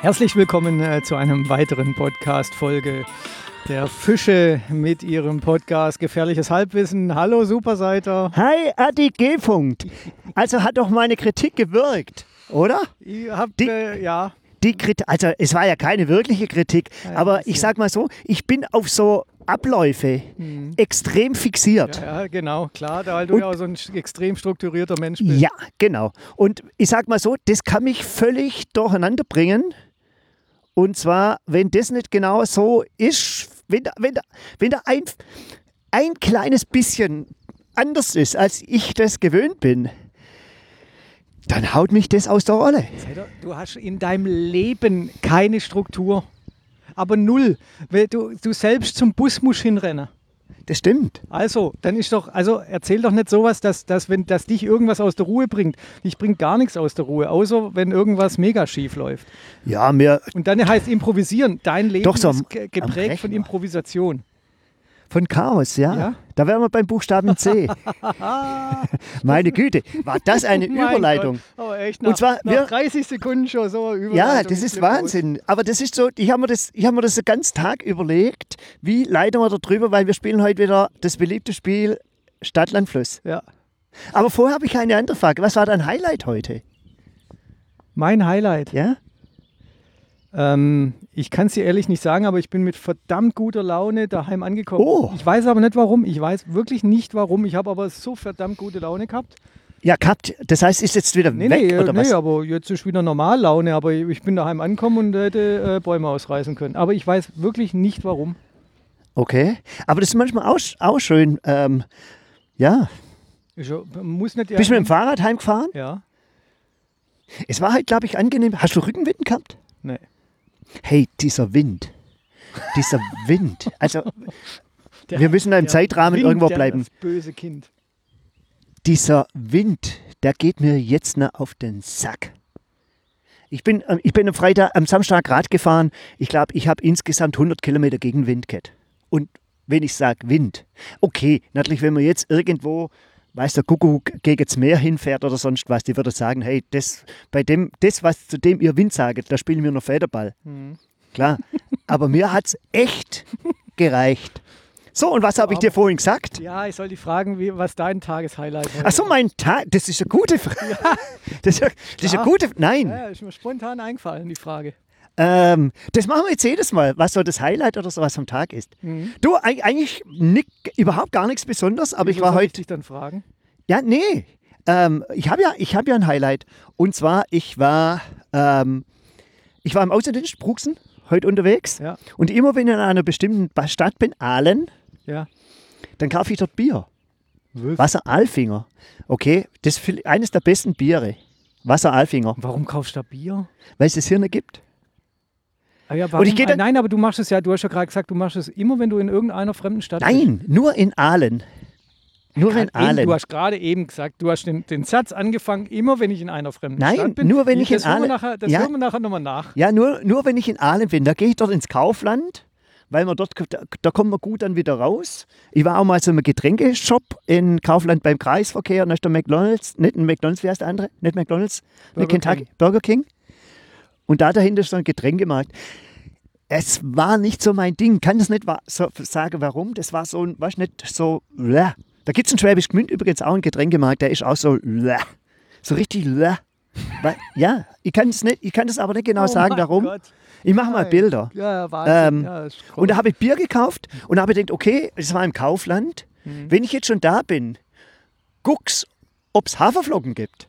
Herzlich willkommen zu einem weiteren Podcast-Folge der Fische mit ihrem Podcast Gefährliches Halbwissen. Hallo Superseiter. Hi Adi G. Also hat doch meine Kritik gewirkt, oder? Ihr habt, ja. Also es war ja keine wirkliche Kritik, Ja, aber ich sag mal so, ich bin auf so Abläufe extrem fixiert. Ja, genau, klar, weil du ja auch so ein extrem strukturierter Mensch bist. Ja, genau. Und ich sag mal so, das kann mich völlig durcheinander bringen. Und zwar, wenn das nicht genau so ist, wenn da ein kleines bisschen anders ist, als ich das gewöhnt bin, dann haut mich das aus der Rolle. Du hast in deinem Leben keine Struktur, aber null. Weil du selbst zum Bus musst hinrennen. Das stimmt. Also, dann ist doch, erzähl doch nicht sowas, dass dich irgendwas aus der Ruhe bringt. Dich bringt gar nichts aus der Ruhe, außer wenn irgendwas mega schief läuft. Ja, Und dann heißt improvisieren. Dein Leben Doch so ist geprägt von Improvisation. Von Chaos, ja. Da wären wir beim Buchstaben C. Meine Güte, war das eine Überleitung? Gott. Aber echt, Und zwar, nach 30 Sekunden schon so eine Überleitung. Ja, das ist Wahnsinn. Aber das ist so, ich habe mir das den ganzen Tag überlegt, wie leiten wir da drüber, weil wir spielen heute wieder das beliebte Spiel Stadt, Land, Fluss. Ja. Aber vorher habe ich eine andere Frage. Was war dein Highlight heute? Mein Highlight? Ja? Ich kann es dir ehrlich nicht sagen, aber ich bin mit verdammt guter Laune daheim angekommen. Oh. Ich weiß aber nicht warum. Ich weiß wirklich nicht warum. Ich habe aber so verdammt gute Laune gehabt. Ja, gehabt. Das heißt, ist jetzt wieder weg oder was? Nee, aber jetzt ist wieder Normallaune. Aber ich bin daheim angekommen und hätte Bäume ausreißen können. Aber ich weiß wirklich nicht warum. Okay. Aber das ist manchmal auch schön. Ja. Muss nicht Bist du mit dem Fahrrad heimgefahren? Ja. Es war halt, glaube ich, angenehm. Hast du Rückenwind gehabt? Nee. Hey, dieser Wind. Also, wir müssen da im Zeitrahmen irgendwo bleiben. Das böse Kind. Dieser Wind, der geht mir jetzt noch auf den Sack. Ich bin am Samstag Rad gefahren. Ich glaube, ich habe insgesamt 100 Kilometer gegen Wind gehabt. Und wenn ich sage Wind, okay, natürlich, wenn man jetzt irgendwo, weiß der Kuckuck, gegen das Meer hinfährt oder sonst was, die würde sagen, hey, was zu dem ihr Wind sagt, da spielen wir noch Federball. Klar, aber mir hat es echt gereicht. So, und was habe ich dir vorhin gesagt? Ja, ich soll dich fragen, was dein Tageshighlight war. Achso, mein Tag, das ist eine gute Frage. Ja, das ist eine gute, nein. Ja, ist mir spontan eingefallen, die Frage. Das machen wir jetzt jedes Mal, was so das Highlight oder sowas vom Tag ist. Du, eigentlich überhaupt gar nichts Besonderes, aber ich war heute... Soll ich dich dann fragen? Ja, nee. Ich habe ja ein Highlight. Und zwar, ich war im Außendienst, Bruxen, heute unterwegs. Ja. Und immer wenn ich in einer bestimmten Stadt bin, Aalen, Ja. dann kaufe ich dort Bier. Wasser Alfinger. Okay, das ist eines der besten Biere. Wasser Alfinger. Warum kaufst du da Bier? Weil es das hier nicht gibt. Ah ja, warum? Nein, aber du machst es ja, du hast ja gerade gesagt, du machst es immer, wenn du in irgendeiner fremden Stadt bist. Nein, nur in Aalen. Nur in Aalen. Du hast gerade eben gesagt, du hast den Satz angefangen, immer wenn ich in einer fremden Stadt bin. Nein, nur wenn ich in Aalen... Das hören wir nachher nochmal nach. Ja, nur wenn ich in Aalen bin. Da gehe ich dort ins Kaufland, weil man dort, da kommt man gut dann wieder raus. Ich war auch mal so einem Getränkeshop in Kaufland beim Kreisverkehr. Da ist der McDonalds, nicht ein McDonalds, wie heißt der andere? Nicht McDonalds, nicht Kentucky, Burger King. Und da dahinter ist so ein Getränkemarkt. Es war nicht so mein Ding. Kann das nicht so sagen, warum. Das war so, weißt nicht so... Da gibt es in Schwäbisch Gmünd übrigens auch einen Getränkemarkt, der ist auch so richtig. Ja, ich kann das aber nicht genau sagen, warum. Gott. Ich mache mal Bilder. Ja, Wahnsinn. Und da habe ich Bier gekauft und habe gedacht, okay, das war im Kaufland. Wenn ich jetzt schon da bin, guck's, ob es Haferflocken gibt.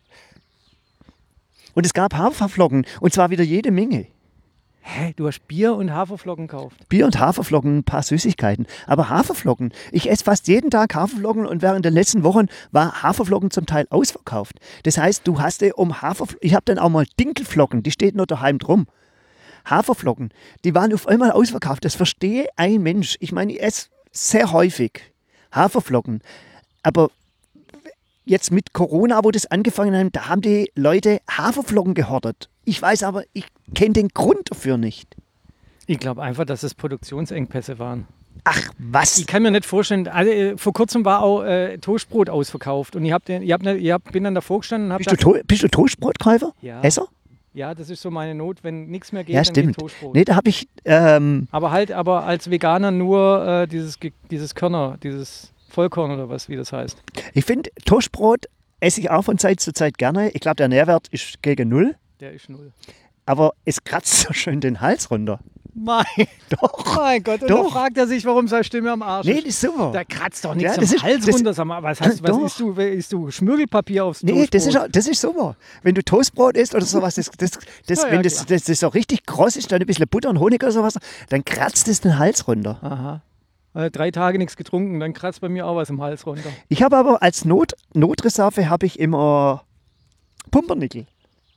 Und es gab Haferflocken und zwar wieder jede Menge. Hä, du hast Bier und Haferflocken gekauft? Bier und Haferflocken, ein paar Süßigkeiten. Aber Haferflocken, ich esse fast jeden Tag Haferflocken und während der letzten Wochen war Haferflocken zum Teil ausverkauft. Das heißt, du hast ich habe dann auch mal Dinkelflocken, die steht nur daheim drum. Haferflocken, die waren auf einmal ausverkauft. Das verstehe ein Mensch. Ich meine, ich esse sehr häufig Haferflocken. Aber jetzt mit Corona, wo das angefangen hat, da haben die Leute Haferflocken gehortet. Ich weiß aber, ich kenne den Grund dafür nicht. Ich glaube einfach, dass es Produktionsengpässe waren. Ach, was? Ich kann mir nicht vorstellen, also, vor kurzem war auch Toastbrot ausverkauft und bin dann davor gestanden und Bist du Toastbrotkäufer? Ja. Esser? Ja, das ist so meine Not. Wenn nichts mehr geht, Ja, dann geht stimmt. Toastbrot. Nee, da habe ich, Aber als Veganer nur dieses Körner, dieses Vollkorn oder was, wie das heißt. ich finde, Toastbrot esse ich auch von Zeit zu Zeit gerne. Ich glaube, der Nährwert ist gegen 0. Der ist 0. Aber es kratzt so schön den Hals runter. Mein Gott, und Doch. da fragt er sich, warum seine Stimme am Arsch Nee, ist. das ist super. Da kratzt doch nichts Ja, das am ist- Hals das- runter. Sag mal, was isst du Schmirgelpapier aufs Nee, Toastbrot? das ist super. Wenn du Toastbrot isst oder sowas, Ja, wenn klar. das so richtig kross ist, dann ein bisschen Butter und Honig oder sowas, dann kratzt es den Hals runter. Aha. 3 Tage nichts getrunken, dann kratzt bei mir auch was im Hals runter. Ich habe aber als Notreserve habe ich immer Pumpernickel.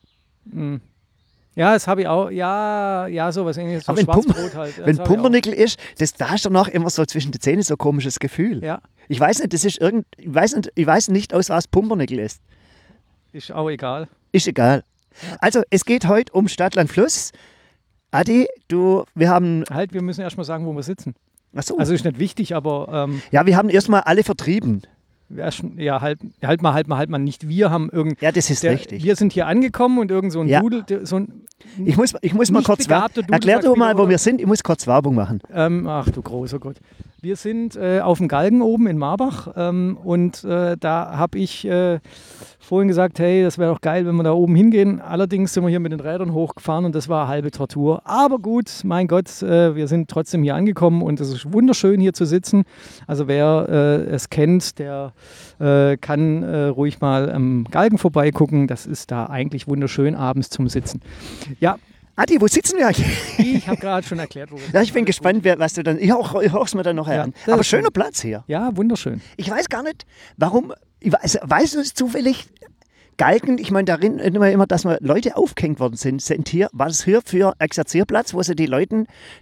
Ja, das habe ich auch. Ja, sowas ähnliches. So Aber wenn Schwarzbrot halt. Das Wenn hab ich Pumpernickel ist, da hast du noch immer so zwischen den Zähnen so ein komisches Gefühl. auch. Ja, Ich weiß nicht, ich weiß nicht, aus was Pumpernickel ist. ist auch egal. Ist egal. Also, es geht heute um Stadt, Land, Fluss. Adi, wir haben, Halt, wir müssen erst mal sagen, wo wir sitzen. achso, Also ist nicht wichtig, aber ja, wir haben erstmal alle vertrieben. ja, halt mal. Nicht wir haben Ja, das ist richtig. Wir sind hier angekommen und irgend so ein Ja. Dudel, so ein Ich muss mal nicht kurz begabter Dude erklär sagt du mal, wieder, wo oder? wir sind. Ich muss kurz Werbung machen. Ach du großer Gott. Wir sind auf dem Galgen oben in Marbach und da habe ich vorhin gesagt, hey, das wäre doch geil, wenn wir da oben hingehen. Allerdings sind wir hier mit den Rädern hochgefahren und das war eine halbe Tortur. Aber gut, mein Gott, wir sind trotzdem hier angekommen und es ist wunderschön hier zu sitzen. Also wer es kennt, der kann ruhig mal am Galgen vorbeigucken. Das ist da eigentlich wunderschön abends zum Sitzen. Ja, Adi, wo sitzen wir eigentlich? ich habe gerade schon erklärt, wo wir sind. Ja, ich bin gespannt, was du dann. Ich höre es mir dann noch Ja, an. das Aber ist schöner gut. Platz hier. Ja, wunderschön. Ich weiß gar nicht, warum. Weißt du es zufällig? Galgen, ich meine, darin immer, dass mal Leute aufgehängt worden sind war das hier für Exerzierplatz, wo sie die Leuten,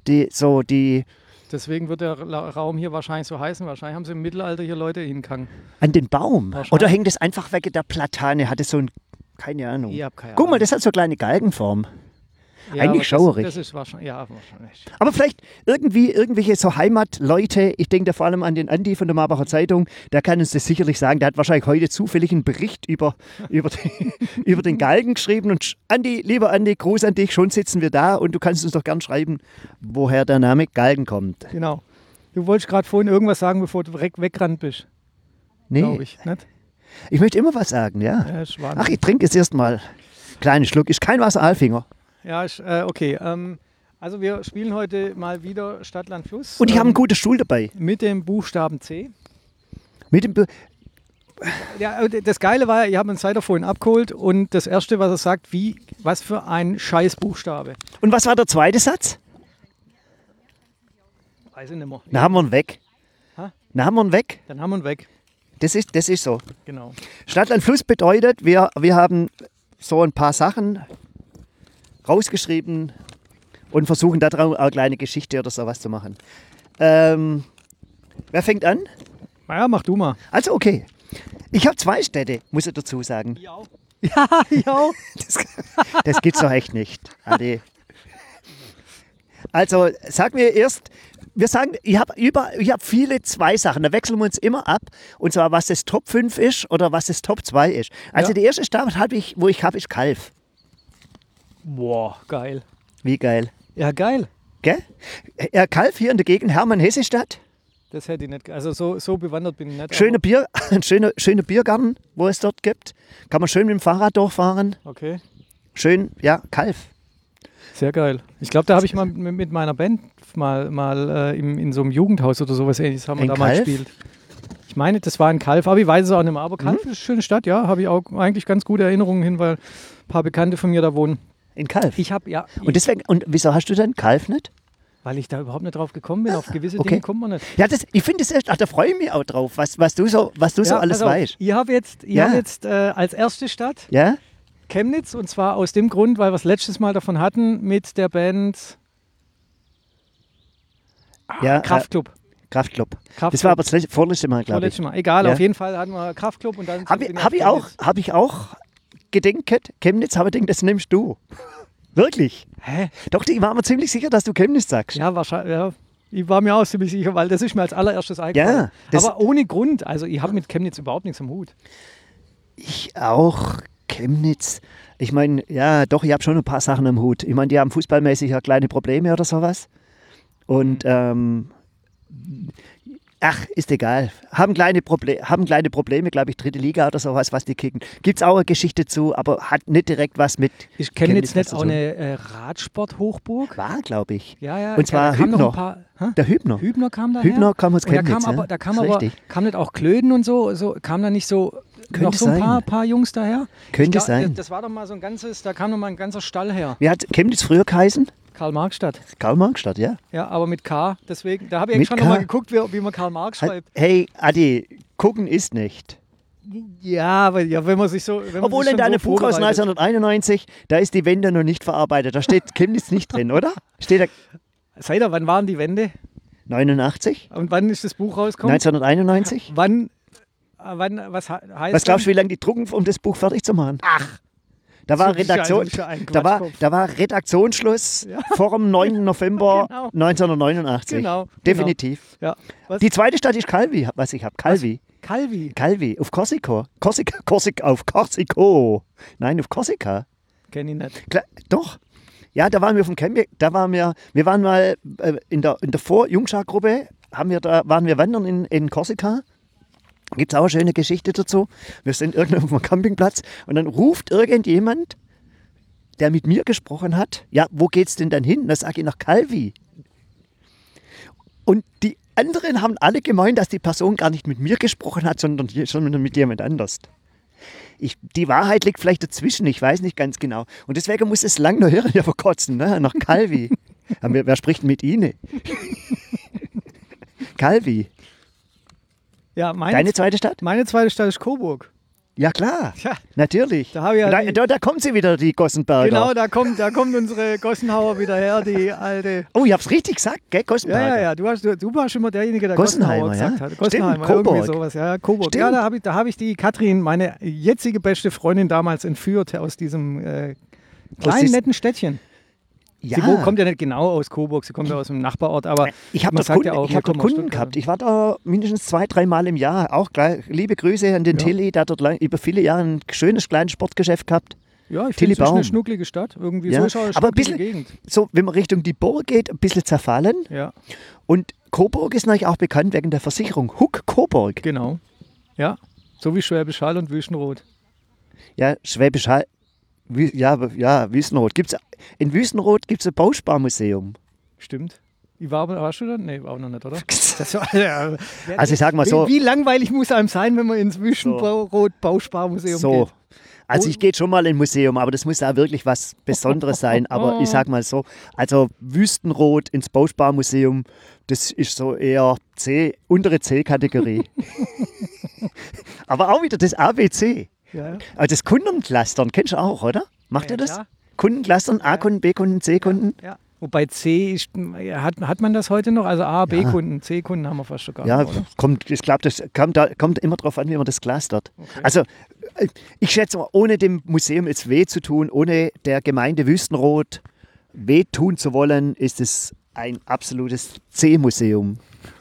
Deswegen wird der Raum hier wahrscheinlich so heißen. Wahrscheinlich haben sie im Mittelalter hier Leute hingegangen. an den Baum. Wahrscheinlich. Oder hängt es einfach wegen der Platane? Hat es so ein, keine Ahnung. Ich hab keine Guck mal, Ahnung. das hat so eine kleine Galgenform. Ja, eigentlich aber schaurig. Das ist wahrscheinlich, ja, wahrscheinlich. Aber vielleicht irgendwelche so Heimatleute, ich denke da vor allem an den Andi von der Marbacher Zeitung, der kann uns das sicherlich sagen, der hat wahrscheinlich heute zufällig einen Bericht über den Galgen geschrieben und Andi, lieber Andi, Gruß an dich, schon sitzen wir da und du kannst uns doch gern schreiben, woher der Name Galgen kommt. Genau. Du wolltest gerade vorhin irgendwas sagen, bevor du weggerannt bist, glaube Nee, ich. Nicht? ich möchte immer was sagen, ja. Ja, ist Wahnsinn. Ach, ich trinke jetzt erstmal. Kleinen Schluck, ist kein Wasser Aalfinger. Ja, okay. Also wir spielen heute mal wieder Stadt, Land, Fluss. Und ich habe einen guten Stuhl dabei. Mit dem Buchstaben C. Mit dem Ja, das Geile war, ihr habt uns leider vorhin abgeholt und das Erste, was er sagt, was für ein scheiß Buchstabe. Und was war der zweite Satz? Weiß ich nicht mehr. Na, haben wir ihn weg. Ha? Na, haben wir ihn weg. Dann haben wir ihn weg. Das ist so. Genau. Stadt, Land, Fluss bedeutet, wir haben so ein paar Sachen rausgeschrieben und versuchen daraus eine kleine Geschichte oder sowas zu machen. Wer fängt an? Naja, mach du mal. Also okay. Ich habe 2 Städte, muss ich dazu sagen. Ja, ja. Das gibt's doch echt nicht, Adi. Also sag mir erst, wir sagen, ich hab viele 2 Sachen, da wechseln wir uns immer ab. Und zwar, was das Top 5 ist oder was das Top 2 ist. Also Ja. die erste Stadt, wo ich habe, ist Calw. Boah, geil. Wie geil. Ja, geil. Gell? Ja, Calw hier in der Gegend, Hermann-Hesse-Stadt. Das hätte ich nicht. Also so bewandert bin ich nicht. Schöne ein schöner Biergarten, wo es dort gibt. Kann man schön mit dem Fahrrad durchfahren. Aber, okay. Schön, ja, Calw. Sehr geil. Ich glaube, da habe ich mal mit meiner Band mal in so einem Jugendhaus oder sowas ähnliches haben wir In da mal Calw? gespielt. Ich meine, das war in Calw, aber ich weiß es auch nicht mehr. Aber Calw ist eine schöne Stadt, ja. Habe ich auch eigentlich ganz gute Erinnerungen hin, weil ein paar Bekannte von mir da wohnen. In Calw. Ich habe, ja, Und deswegen, und wieso hast du denn Calw nicht? weil ich da überhaupt nicht drauf gekommen bin. Auf gewisse okay. Dinge kommt man nicht. Ja, ich finde es echt, da freue ich mich auch drauf, was du so alles pass auf, weißt. Ich habe jetzt als erste Stadt Ja? Chemnitz und zwar aus dem Grund, weil wir es letztes Mal davon hatten mit der Band Ja, Kraftklub. Kraftklub. Kraftklub. Das war aber das vorletzte Mal, glaube ich. Vorletztes Mal. Egal, Ja. auf jeden Fall hatten wir Kraftklub und dann Habe bin hab ich, hab ich auch gedenkt, Chemnitz, aber ich gedacht, das nimmst du. Wirklich. Hä? Doch, ich war mir ziemlich sicher, dass du Chemnitz sagst. Ja, wahrscheinlich. Ja. Ich war mir auch ziemlich sicher, weil das ist mir als allererstes eingefallen. das- Aber ohne Grund. Also ich habe mit Chemnitz überhaupt nichts am Hut. Ich auch. Chemnitz. Ich meine, ja, doch, ich habe schon ein paar Sachen am Hut. Ich meine, die haben fußballmäßig ja kleine Probleme oder sowas. Und, ist egal. Haben kleine Probleme, glaube ich, dritte Liga oder sowas, was die kicken. Gibt es auch eine Geschichte zu, aber hat nicht direkt was mit Ist Chemnitz was nicht zu auch tun. eine Radsport-Hochburg? War, glaube ich. Ja, ja. Und zwar da kam noch Hübner. ein paar, hä? Der Hübner. Hübner kam daher. Hübner kam aus Und da Chemnitz. kam ja. aber, da kam Das ist aber richtig. kam nicht auch Klöden und so, kam da nicht so noch Könnte so ein sein. paar Jungs daher? Könnte Ich glaub, sein. Das war doch mal so ein ganzes, da kam noch mal ein ganzer Stall her. Wie hat Chemnitz früher geheißen? Karl-Marx-Stadt. Karl-Marx-Stadt, ja. Ja, aber mit K. Deswegen, da habe ich Mit extra noch mal K? geguckt, wie man Karl Marx schreibt. Hey, Adi, gucken ist nicht. Ja, aber ja, wenn man sich so. Wenn man Obwohl sich in schon deinem so Buch aus vorbereitet. 1991, da ist die Wende noch nicht verarbeitet. Da steht Chemnitz nicht drin, oder? Steht da Seid ihr, wann waren die Wende? 89? Und wann ist das Buch rausgekommen? 1991? Wann, was heißt Was glaubst du, wie lange die drucken, um das Buch fertig zu machen? Ach! Da war, das ist ja ein Quatschkopf. da war Redaktionsschluss Ja. vor dem 9. November Genau. 1989. Genau. Definitiv. Ja. Was? Die zweite Stadt ist Calvi, was ich habe. Calvi. Calvi. Calvi, auf Korsika. Auf Korsiko. Nein, auf Korsika. Kenn ich nicht. Doch. Ja, da waren wir vom Camping, wir waren mal in der Vor-Jungschar-Gruppe, waren wir wandern in Korsika. Gibt es auch eine schöne Geschichte dazu. Wir sind irgendwo auf einem Campingplatz und dann ruft irgendjemand, der mit mir gesprochen hat, ja, wo geht's denn dann hin? Da sage ich nach Calvi. Und die anderen haben alle gemeint, dass die Person gar nicht mit mir gesprochen hat, sondern schon mit jemand anders. Die Wahrheit liegt vielleicht dazwischen, ich weiß nicht ganz genau. Und deswegen muss es lang noch hören, ja verkotzen, ne? Nach Calvi. Aber wer spricht mit Ihnen? Calvi. Ja, Deine zweite Stadt? meine zweite Stadt ist Coburg. Ja klar, Tja, natürlich. da habe ich ja Da kommt sie wieder, die Gossenberger. genau, da kommt unsere Gossenhauer wieder her, die alte. Oh, ich hab's richtig gesagt, gell, Gossenberger. Ja. Du warst immer derjenige, der Gossenheimer, Gossenhauer gesagt ja? hat. Gossenheimer, Stimmt, irgendwie Coburg. sowas. Ja, Coburg. Stimmt. Ja, da hab ich die Katrin, meine jetzige beste Freundin damals entführt aus diesem kleinen, netten Städtchen. Ja. Sie kommt ja nicht genau aus Coburg, sie kommt ja aus dem Nachbarort, aber Ich habe man dort sagt Kunden, ja auch, ich wir hab dort kommen aus Kunden Stuttgart. gehabt. Ich war da mindestens 2-3 Mal im Jahr. Auch gleich, liebe Grüße an den Ja. Tilly, der hat dort über viele Jahre ein schönes kleines Sportgeschäft gehabt. Ja, ich Tilly finde es eine Baum. schnucklige Stadt. Irgendwie Ja, so ist auch eine aber ein schnucklige bisschen- Gegend. So, wenn man Richtung die Burg geht, ein bisschen zerfallen. Ja, Und Coburg ist natürlich auch bekannt wegen der Versicherung. Huck Coburg. genau. Ja, so wie Schwäbisch Hall und Wüstenrot. Ja, Schwäbisch Hall. Wüstenrot. In Wüstenrot gibt es ein Bausparmuseum. Stimmt. Warst du da? Nee, war auch noch nicht, oder? Also ich sag mal so. Wie langweilig muss einem sein, wenn man ins Wüstenrot-Bausparmuseum So. geht? Also ich gehe schon mal in ein Museum, aber das muss da wirklich was Besonderes sein. Aber ich sag mal so, also Wüstenrot ins Bausparmuseum, das ist so eher untere C-Kategorie. Aber auch wieder das ABC. Ja, Also das Kundenclustern, kennst du auch, oder? Macht ihr das? klar. Kundenclustern, A-Kunden, B-Kunden, C-Kunden? Ja. Wobei C, hat man das heute noch? Also A, B-Kunden, C-Kunden haben wir fast schon gar Ja, nicht, oder? ich glaube, das kommt immer darauf an, wie man das clustert. Okay. Also ich schätze mal, ohne dem Museum jetzt weh zu tun, ohne der Gemeinde Wüstenrot weh tun zu wollen, ist es ein absolutes C-Museum.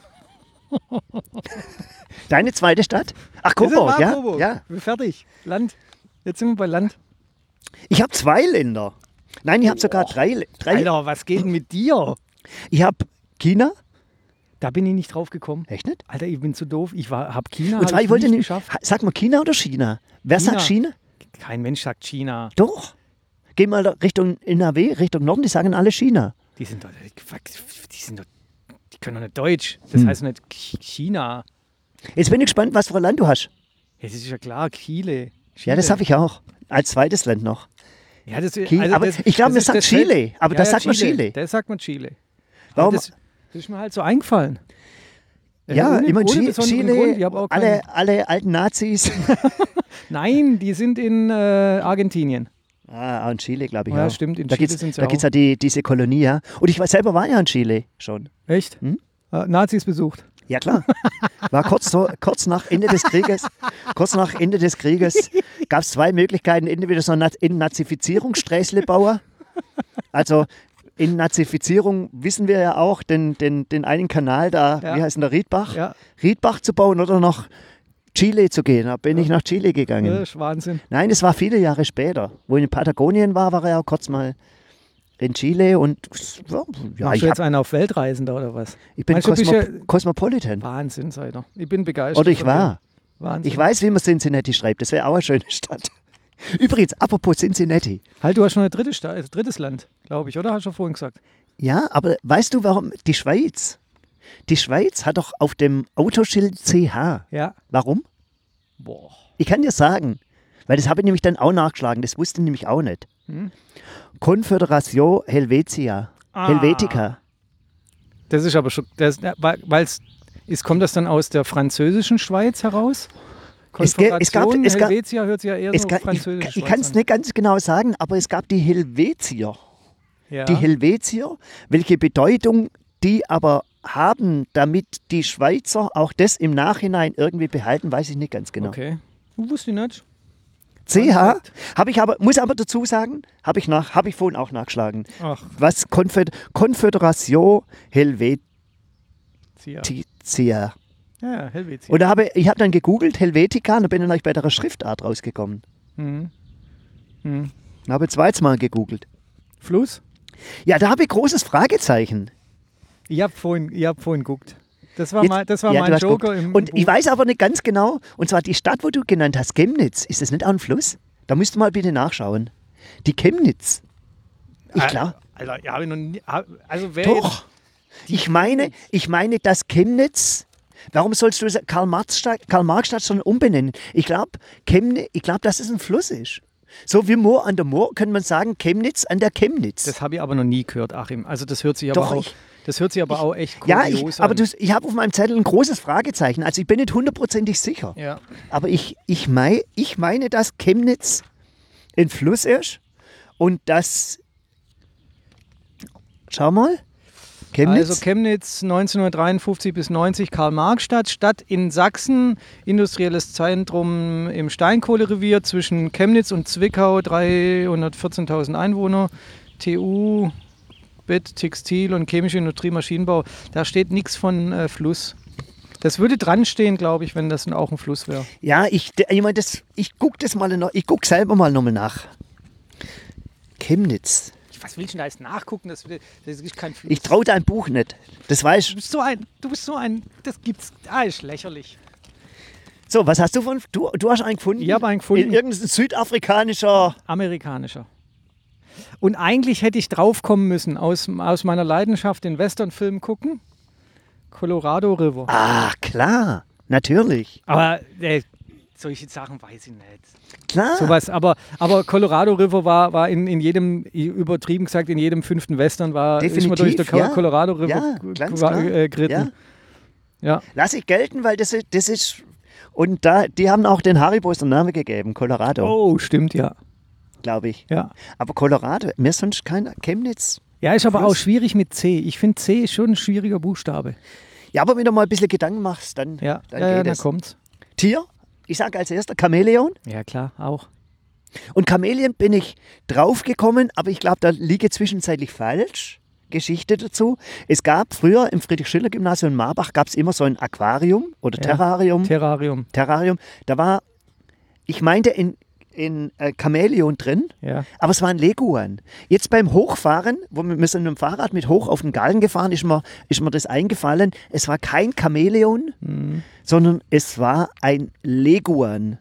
Deine zweite Stadt? Ach, Coburg, war ja? Coburg. Ja. Fertig. Land. Jetzt sind wir bei Land. Ich habe 2 Länder. Nein, ich habe sogar drei. Alter, was geht denn mit dir? Ich habe China. Da bin ich nicht drauf gekommen. Echt nicht? Alter, ich bin zu doof. Ich habe China Und zwar, ich wollte nicht nicht. geschafft. Sag mal China oder China? Wer China. sagt China? Kein Mensch sagt China. Doch. Geh mal Richtung NRW, Richtung Norden, die sagen alle China. Die können doch nicht Deutsch. Das heißt nicht China. Jetzt bin ich gespannt, was für ein Land du hast. Ja, das ist ja klar, Chile. Ja, das habe ich auch. Als zweites Land noch. Ja, das, Aber ich glaube, man sagt Chile, aber das sagt man Chile. Das sagt man Chile. Warum? Das ist mir halt so eingefallen. Ja, ohne- immer ohne besonderen Grund. Chile, Ich hab auch keinen- alle alten Nazis. Nein, die sind in Argentinien. Auch in Chile, glaube ich Ja, auch. stimmt, in Da Chile gibt's, sind sie da auch. gibt es ja diese Kolonie, ja. Und ich selber war ja in Chile schon. Echt? Hm? Nazis besucht. Ja, klar. War kurz nach Ende des Krieges, gab es 2 Möglichkeiten. Entweder so ein Entnazifizierungssträßle bauen. Also Entnazifizierung wissen wir ja auch, den einen Kanal da, Ja. wie heißt denn der, Riedbach? Ja. Riedbach zu bauen oder noch Chile zu gehen. Da bin ich nach Chile gegangen. Das ist Wahnsinn. Nein, es war viele Jahre später. Wo ich in Patagonien war er auch kurz mal in Chile und ja, Machst du jetzt einen auf Weltreisen da oder was? ich bin Meinst du, bist Cosmopolitan. Wahnsinn, seid ihr. Ich bin begeistert. Oder ich von war. dem. Wahnsinn. Ich weiß, wie man Cincinnati schreibt. Das wäre auch eine schöne Stadt. Übrigens, apropos Cincinnati. Halt, du hast schon ein drittes Land, glaube ich, oder? Hast du vorhin gesagt. Ja, aber weißt du, warum die Schweiz? Die Schweiz hat doch auf dem Autoschild CH. Ja. Warum? Boah. Ich kann dir sagen, weil das habe ich nämlich dann auch nachgeschlagen, das wusste ich nämlich auch nicht. Confederatio Helvetia. Helvetica. Das ist aber schon, kommt das dann aus der französischen Schweiz heraus? Konföderation, Helvetia hört sich ja eher so französisch. Ich kann es nicht ganz genau sagen, aber es gab die Helvetier. Ja. Die Helvetier, welche Bedeutung die aber haben, damit die Schweizer auch das im Nachhinein irgendwie behalten, weiß ich nicht ganz genau. Okay. Wusste ich nicht. CH habe ich aber, muss aber dazu sagen, habe ich vorhin auch nachgeschlagen. Ach. Was Confederatio Helvetia. Ja, Helvetia. Und ich habe dann gegoogelt Helvetica und da bin dann bei der Schriftart rausgekommen. Mhm. Und habe zweimal gegoogelt. Fluss? Ja, da habe ich großes Fragezeichen. Ich hab vorhin geguckt. Das war Jetzt- mein du hast Joker geguckt. im Und Buch. ich weiß aber nicht ganz genau, und zwar die Stadt, wo du genannt hast, Chemnitz, ist das nicht auch ein Fluss? Da müsst ihr mal bitte nachschauen. Die Chemnitz. Ich glaube. Alter, ja, habe ich noch nie. Also wer Doch. Ich meine, dass Chemnitz. Warum sollst du Karl-Marx-Stadt schon umbenennen? Ich glaube, dass es ein Fluss ist. So wie Moor an der Moor, könnte man sagen, Chemnitz an der Chemnitz. Das habe ich aber noch nie gehört, Achim. Also das hört sich Doch, aber auch. Das hört sich aber auch echt ja, kurios aber an. ich habe auf meinem Zettel ein großes Fragezeichen. Also ich bin nicht hundertprozentig sicher. Ja. Aber ich meine, dass Chemnitz ein Fluss ist und dass. Schau mal. Chemnitz. Also Chemnitz 1953 bis 90 Karl-Marx-Stadt, Stadt in Sachsen, industrielles Zentrum im Steinkohlerevier zwischen Chemnitz und Zwickau, 314.000 Einwohner, TU, Bett, Textil und chemische Industrie, Maschinenbau. Da steht nichts von Fluss. Das würde dran stehen, glaube ich, wenn das auch ein Fluss wäre. Ja, ich gucke selber mal nochmal nach. Chemnitz. Was willst du denn da jetzt nachgucken? Das ist kein Fluss. Ich traue dein Buch nicht. Das weißt Du bist so ein, das gibt's, ist lächerlich. So, was hast du von. Du hast einen gefunden? Ich habe einen gefunden. In irgendein südafrikanischer. Amerikanischer. Und eigentlich hätte ich drauf kommen müssen, aus meiner Leidenschaft in Westernfilmen gucken. Colorado River. Ah, klar. Natürlich. Aber solche Sachen weiß ich nicht. Klar. Sowas, aber Colorado River war in jedem, übertrieben gesagt, in jedem 5. Western ist man durch den ja. Colorado River Ja, ganz klar. geritten. Ja. Lass ich gelten, weil das ist. Und die haben auch den Haribos den Namen gegeben, Colorado, Oh, stimmt, ja. glaube ich. Ja. Aber Colorado, mir ist sonst keiner. Chemnitz. Ja, ist aber Fluss. auch schwierig mit C. Ich finde C ist schon ein schwieriger Buchstabe. Ja, aber wenn du mal ein bisschen Gedanken machst, dann Ja, geht dann es. kommt's. Tier, ich sage als erster Chamäleon. Ja, klar, auch. Und Chamäleon bin ich draufgekommen, aber ich glaube, da liege zwischenzeitlich falsch. Geschichte dazu. Es gab früher im Friedrich-Schiller-Gymnasium in Marbach gab es immer so ein Aquarium oder Ja. Terrarium. Da war, ich meinte, in Chamäleon drin, Ja. aber es war ein Leguan. Jetzt beim Hochfahren, wir sind mit dem Fahrrad mit hoch auf den Galgen gefahren, ist mir das eingefallen. Es war kein Chamäleon, sondern es war ein Leguan.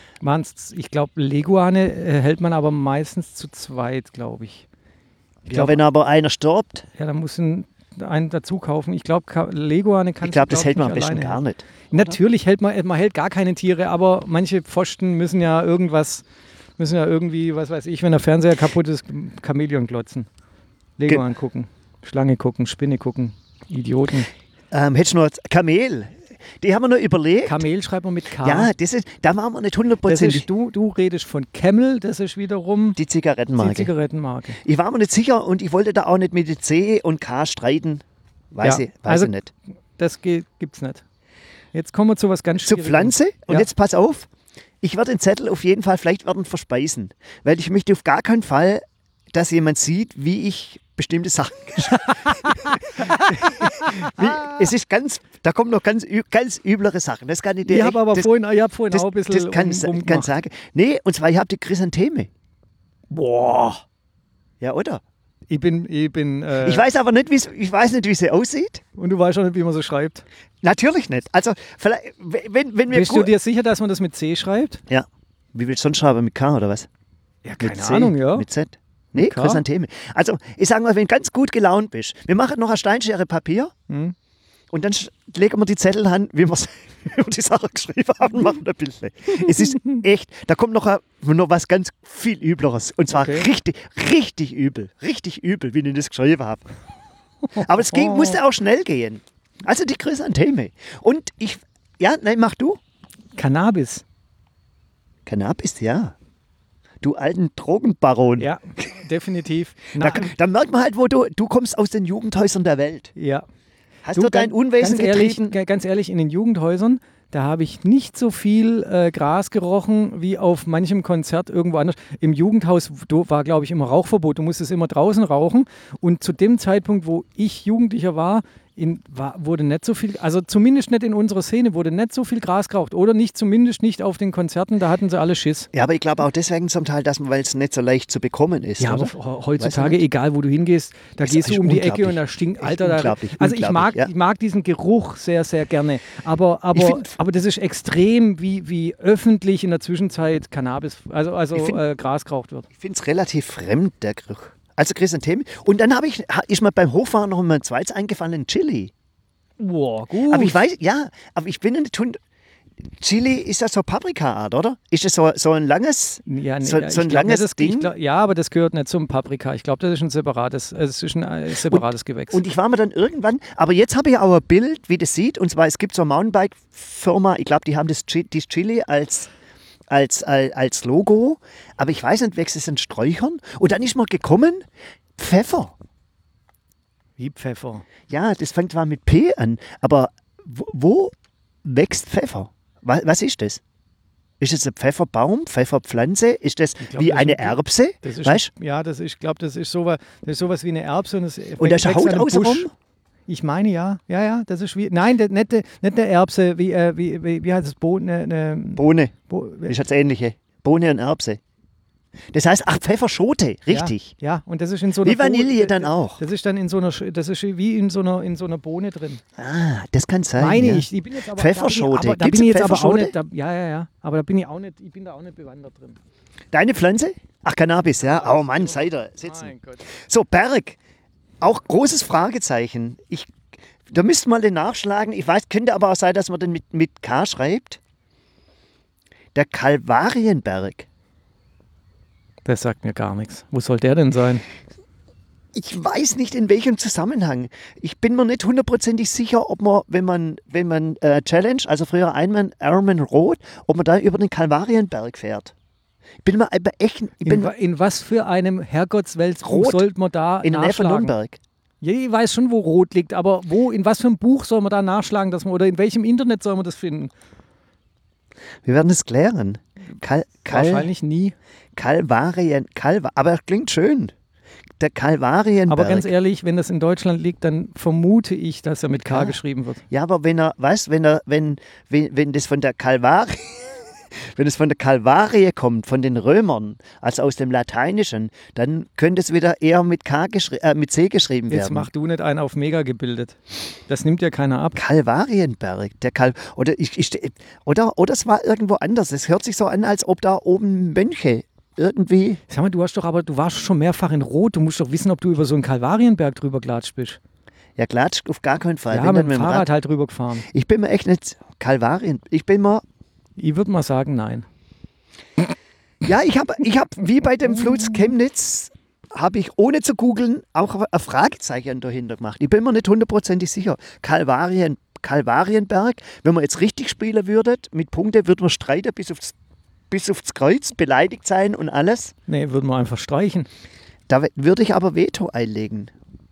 Ich glaube, Leguane hält man aber meistens zu zweit, glaube ich. Ja, wenn aber einer stirbt, Ja, dann muss einen dazu kaufen. Ich glaube, Leguane kann ich glaube, das hält man am besten gar nicht. Natürlich hält man hält gar keine Tiere, aber manche Pfosten müssen ja irgendwie, was weiß ich, wenn der Fernseher kaputt ist, Chamäleon glotzen. Leguan gucken, Schlange gucken, Spinne gucken, Idioten. Hättest du noch Kamel? Die haben wir noch überlegt. Kamel schreibt man mit K. Ja, da waren wir nicht das hundertprozentig. ist, du redest von Camel, das ist wiederum Die Zigarettenmarke. die Zigarettenmarke. Ich war mir nicht sicher und ich wollte da auch nicht mit C und K streiten. Weiß ich nicht. Das gibt's nicht. Jetzt kommen wir zu was ganz Zur Schwierigem. Pflanze, und Ja. jetzt pass auf, ich werde den Zettel auf jeden Fall vielleicht verspeisen, weil ich möchte auf gar keinen Fall, dass jemand sieht, wie ich bestimmte Sachen es ist da kommen noch ganz üblere Sachen. Das kann ich dir Ich habe vorhin auch ein bisschen das kann sagen. Nee, und zwar, ich habe die Chrysantheme. Boah. Ja, oder? Ich bin Ich weiß aber nicht, wie sie aussieht. und du weißt auch nicht, wie man so schreibt. Natürlich nicht. Also, vielleicht, wenn wir Bist du dir sicher, dass man das mit C schreibt? Ja. Wie willst du sonst schreiben? Mit K oder was? Ja, Mit keine C? Ahnung, ja. Mit Z? Nee, K? Chrysantheme. Also, ich sage mal, wenn du ganz gut gelaunt bist, wir machen noch eine Steinschere Papier Hm. und dann legen wir die Zettel an, wie wir die Sache geschrieben haben, und machen ein Bild. Es ist echt, da kommt noch was ganz viel Übleres. Und zwar richtig übel. Richtig übel, wie ich das geschrieben habe. Aber es musste auch schnell gehen. Also die Chrysantheme. Und mach du. Cannabis. Cannabis, ja. Du alten Drogenbaron. Ja, definitiv. Da merkt man halt, wo du kommst aus den Jugendhäusern der Welt. Ja. Hast du dein Unwesen getrieben? Ganz ehrlich, in den Jugendhäusern, da habe ich nicht so viel Gras gerochen wie auf manchem Konzert irgendwo anders. Im Jugendhaus war, glaube ich, immer Rauchverbot. Du musstest immer draußen rauchen. Und zu dem Zeitpunkt, wo ich Jugendlicher war, wurde nicht so viel, also zumindest nicht in unserer Szene, wurde nicht so viel Gras geraucht. Oder zumindest nicht auf den Konzerten, da hatten sie alle Schiss. Ja, aber ich glaube auch deswegen zum Teil, weil es nicht so leicht zu bekommen ist. Ja, oder? aber heutzutage, egal wo du hingehst, da gehst du um die Ecke und da stinkt, Alter. Also ich mag diesen Geruch sehr, sehr gerne. Aber das ist extrem, wie öffentlich in der Zwischenzeit Cannabis, Gras geraucht wird. Ich finde es relativ fremd, der Geruch. Also Chrysantheme. Und dann ist mir beim Hochfahren noch mal ein zweites eingefallen, Chili. Boah, gut. Aber ich bin nicht Chili ist ja so Paprika-Art, oder? Ist das so ein langes, Ding? Ja, aber das gehört nicht zum Paprika. Ich glaube, das ist ein separates Gewächs. Und ich war mir dann irgendwann, aber jetzt habe ich auch ein Bild, wie das sieht. Und zwar, es gibt so eine Mountainbike-Firma, ich glaube, die haben das Chili als Logo, aber ich weiß nicht, wächst es in Sträuchern? Und dann ist mir gekommen, Pfeffer. Wie Pfeffer? Ja, das fängt zwar mit P an, aber wo wächst Pfeffer? Was ist das? Ist es ein Pfefferbaum, Pfefferpflanze? Ist das wie eine Erbse? Weißt? Ja, ich glaube, das ist sowas wie eine Erbse. Und da ist Haut außenrum? Ich meine, ja. Ja, das ist wie. Nein, nicht der Erbse. Wie heißt das? Bohne. Ist das Ähnliche. Bohne und Erbse. Das heißt, Pfefferschote, richtig. Ja, und das ist in so einer wie Vanille dann auch. Das ist dann das ist wie in so einer Bohne drin. Ah, das kann sein. Meine ja. ich bin jetzt aber Pfefferschote. Da bin ich jetzt aber auch nicht. Ja. Aber da bin ich auch nicht. Ich bin da auch nicht bewandert drin. Deine Pflanze? Ach, Cannabis, ja. Oh Mann, seid ihr sitzen. Mein Gott. So, Berg. Auch großes Fragezeichen. Da müsst mal den nachschlagen. Ich weiß, könnte aber auch sein, dass man den mit K schreibt. Der Kalvarienberg. Das sagt mir gar nichts. Wo soll der denn sein? Ich weiß nicht, in welchem Zusammenhang. Ich bin mir nicht hundertprozentig sicher, ob man, wenn man Challenge, also früher Ironman Rot, ob man da über den Kalvarienberg fährt. Ich bin mir aber echt... In was für einem Herrgottsweltbuch sollte man da in nachschlagen? In der Nürnberg. Ja, ich weiß schon, wo Rot liegt, aber in was für einem Buch soll man da nachschlagen, oder in welchem Internet soll man das finden? Wir werden es klären. Wahrscheinlich nie. Aber das klingt schön. Der Kalvarienberg. Aber ganz ehrlich, wenn das in Deutschland liegt, dann vermute ich, dass er mit K geschrieben wird. Ja, aber wenn das von der wenn es von der Kalvarie kommt, von den Römern, also aus dem Lateinischen, dann könnte es wieder eher mit C geschrieben werden. Jetzt mach du nicht einen auf mega gebildet. Das nimmt ja keiner ab. Kalvarienberg. Oder es war irgendwo anders. Es hört sich so an, als ob da oben Mönche irgendwie... Sag mal, du warst schon mehrfach in Rot. Du musst doch wissen, ob du über so einen Kalvarienberg drüber klatscht bist. Ja, klatscht auf gar keinen Fall. Ja, mit dem Fahrrad halt drüber gefahren. Ich bin mir echt nicht... Ich würde mal sagen, nein. Ja, ich hab wie bei dem Fluss Chemnitz, habe ich ohne zu googeln auch ein Fragezeichen dahinter gemacht. Ich bin mir nicht hundertprozentig sicher. Kalvarienberg, wenn man jetzt richtig spielen würde, mit Punkten, würde man streiten bis aufs Kreuz, beleidigt sein und alles. Nee, würden wir einfach streichen. Da würde ich aber Veto einlegen.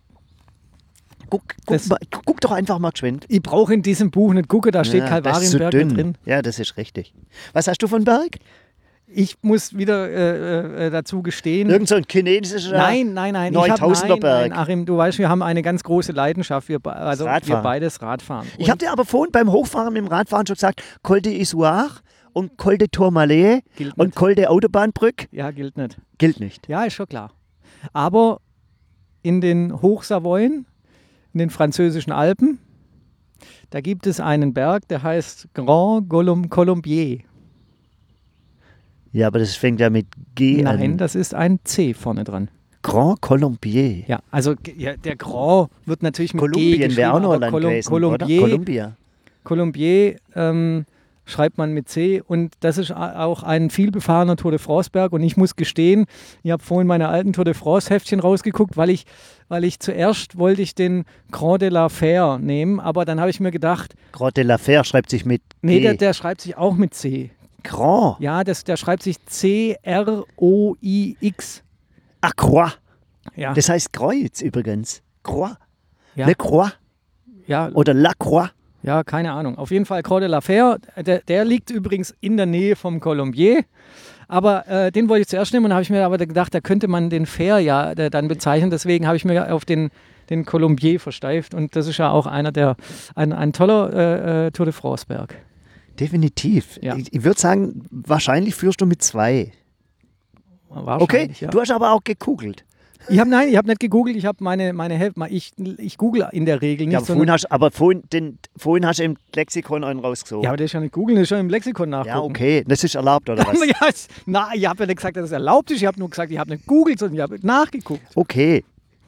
Guck doch einfach mal geschwind. Ich brauche in diesem Buch nicht gucken, da steht Kalvarienberg mit drin. Ja, das ist richtig. Was hast du von Berg? Ich muss wieder dazu gestehen. Irgend so ein chinesischer Nein. 9000er Berg. Nein, Achim, du weißt, wir haben eine ganz große Leidenschaft. Wir beides Radfahren. Ich habe dir aber vorhin beim Hochfahren mit dem Radfahren schon gesagt, Col d'Issoire und Col de Tourmalet und Col de Autobahnbrück. Ja, gilt nicht. Gilt nicht. Ja, ist schon klar. Aber in den Hochsavoyen, in den französischen Alpen, da gibt es einen Berg, der heißt Grand Colombier. Ja, aber das fängt ja mit G an. Nein, das ist ein C vorne dran. Grand Colombier. Ja, also der Grand wird natürlich mit G Kolumbien geschrieben. wäre auch noch ein aber Land gewesen, oder? Colombier schreibt man mit C und das ist auch ein vielbefahrener Tour de France Berg und ich muss gestehen, ich habe vorhin meine alten Tour de France Heftchen rausgeguckt, weil ich zuerst wollte ich den Grand de la Fère nehmen, aber dann habe ich mir gedacht... Grand de la Fère schreibt sich mit G. Nee, der schreibt sich auch mit C. Grand? Ja, der schreibt sich C-R-O-I-X. Ah, Croix. Ja. Das heißt Kreuz übrigens. Croix. Ja. Le Croix. Ja, Oder La Croix. ja, keine Ahnung. Auf jeden Fall Grand de la Fère, der liegt übrigens in der Nähe vom Colombier. Aber den wollte ich zuerst nehmen und habe ich mir aber gedacht, da könnte man den Fère ja dann bezeichnen. Deswegen habe ich mir auf den Colombier versteift und das ist ja auch ein toller Tour de France Berg. Definitiv. Ja. Ich würde sagen, wahrscheinlich führst du mit 2. Okay, Ja. du hast aber auch gegoogelt. Ich habe nicht gegoogelt, ich habe meine Hälfte, ich google in der Regel nicht. Ja, vorhin hast du im Lexikon einen rausgesucht. Ja, aber das ist ja nicht googeln, das ist ja im Lexikon nachgucken. Ja, okay, das ist erlaubt, oder was? Ja, ich habe ja nicht gesagt, dass es erlaubt ist, ich habe nur gesagt, ich habe nicht gegoogelt, sondern ich habe nachgeguckt. Okay.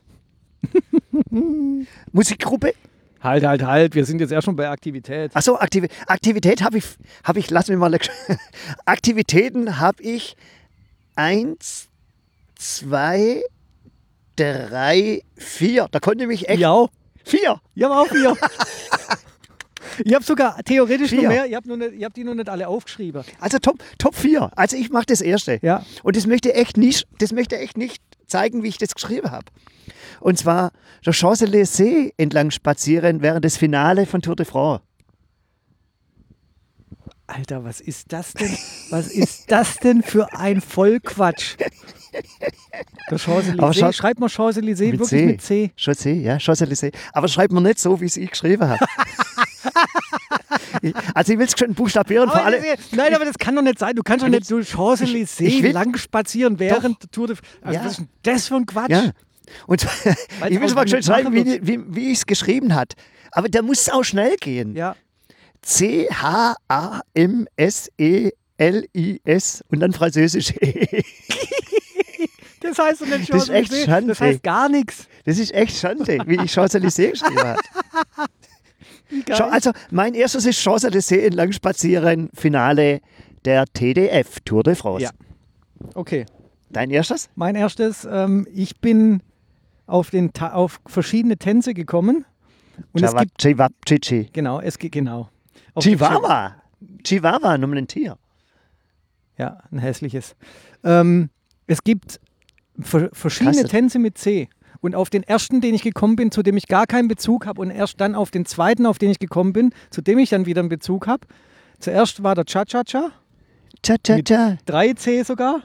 Musikgruppe? Halt, wir sind jetzt erst schon bei Aktivität. Achso, Aktivität habe ich, lass mich mal, Aktivitäten habe ich 1, 2, 3, 4. Da konnte mich echt... Ja, 4. ich habe auch 4. Ich habe sogar theoretisch noch 4. mehr, ich habe die noch nicht alle aufgeschrieben. Also Top 4. Also ich mache das erste. Ja. Und das möchte echt nicht zeigen, wie ich das geschrieben habe. Und zwar der Champs-Élysées entlang spazieren während des Finale von Tour de France. Alter, was ist das denn? Was ist das denn für ein Vollquatsch? Der Champs-Élysées. Schreibt man Champs-Élysées wirklich C. mit C? Champs-Élysées. Aber schreibt man nicht so, wie es ich geschrieben habe. Also ich will es schon buchstabieren. Vor allem, nein, aber das kann doch nicht sein. Du kannst doch nicht so Champs-Élysées lang spazieren während der Tour de France. Also, Ja. was ist denn das für ein Quatsch? Ja. Und ich will es mal schön schreiben, machen wie ich es geschrieben hat. Aber da muss es auch schnell gehen. Ja. C-H-A-M-S-E-L-I-S und dann französisch E. Das heißt doch nicht Das ist echt Champs-Élysées. Schande. Das heißt gar nichts. Das ist echt Schande, wie ich Champs-Élysées geschrieben habe. Also mein erstes ist Champs-Élysées entlang spazieren, Finale der TDF, Tour de France. Ja. Okay. Dein erstes? Mein erstes, ich bin auf verschiedene Tänze gekommen. Und es gibt, Chichi. genau. Auf Chihuahua, nur ein Tier. Ja, ein hässliches. Es gibt verschiedene Krass. Tänze mit C. Und auf den ersten, den ich gekommen bin, zu dem ich gar keinen Bezug habe, und erst dann auf den zweiten, auf den ich gekommen bin, zu dem ich dann wieder einen Bezug habe. Zuerst war der Cha-Cha-Cha. Cha-cha-cha. 3 C sogar.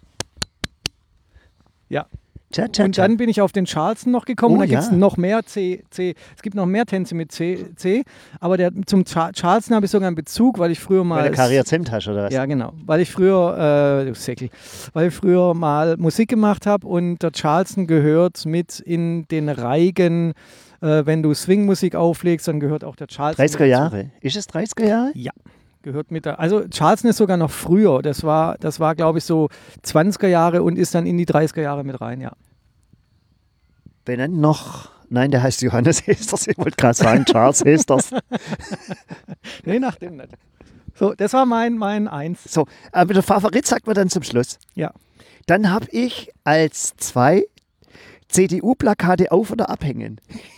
Ja. Cha-cha-cha. Und dann bin ich auf den Charleston noch gekommen. Oh, Da gibt es ja. noch mehr C. Es gibt noch mehr Tänze mit C. Aber zum Charleston habe ich sogar einen Bezug, weil ich früher mal... Weil du Karriere Zimt hast, oder was? Ja, genau. Weil ich früher mal Musik gemacht habe und der Charleston gehört mit in den Reigen. Wenn du Swing-Musik auflegst, dann gehört auch der Charleston 30er Jahre. Ist es 30er Jahre? Ja, gehört mit da. Also Charleston ist sogar noch früher. Das war glaube ich, so 20er Jahre und ist dann in die 30er Jahre mit rein, ja. Benannt noch... Nein, der heißt Johannes Hesters. Ich wollte gerade sagen, Charles Hesters. Nee, nach dem nicht. So, das war mein Eins. So, aber der Favorit sagt man dann zum Schluss. Ja. Dann habe ich als 2 CDU-Plakate auf- oder abhängen.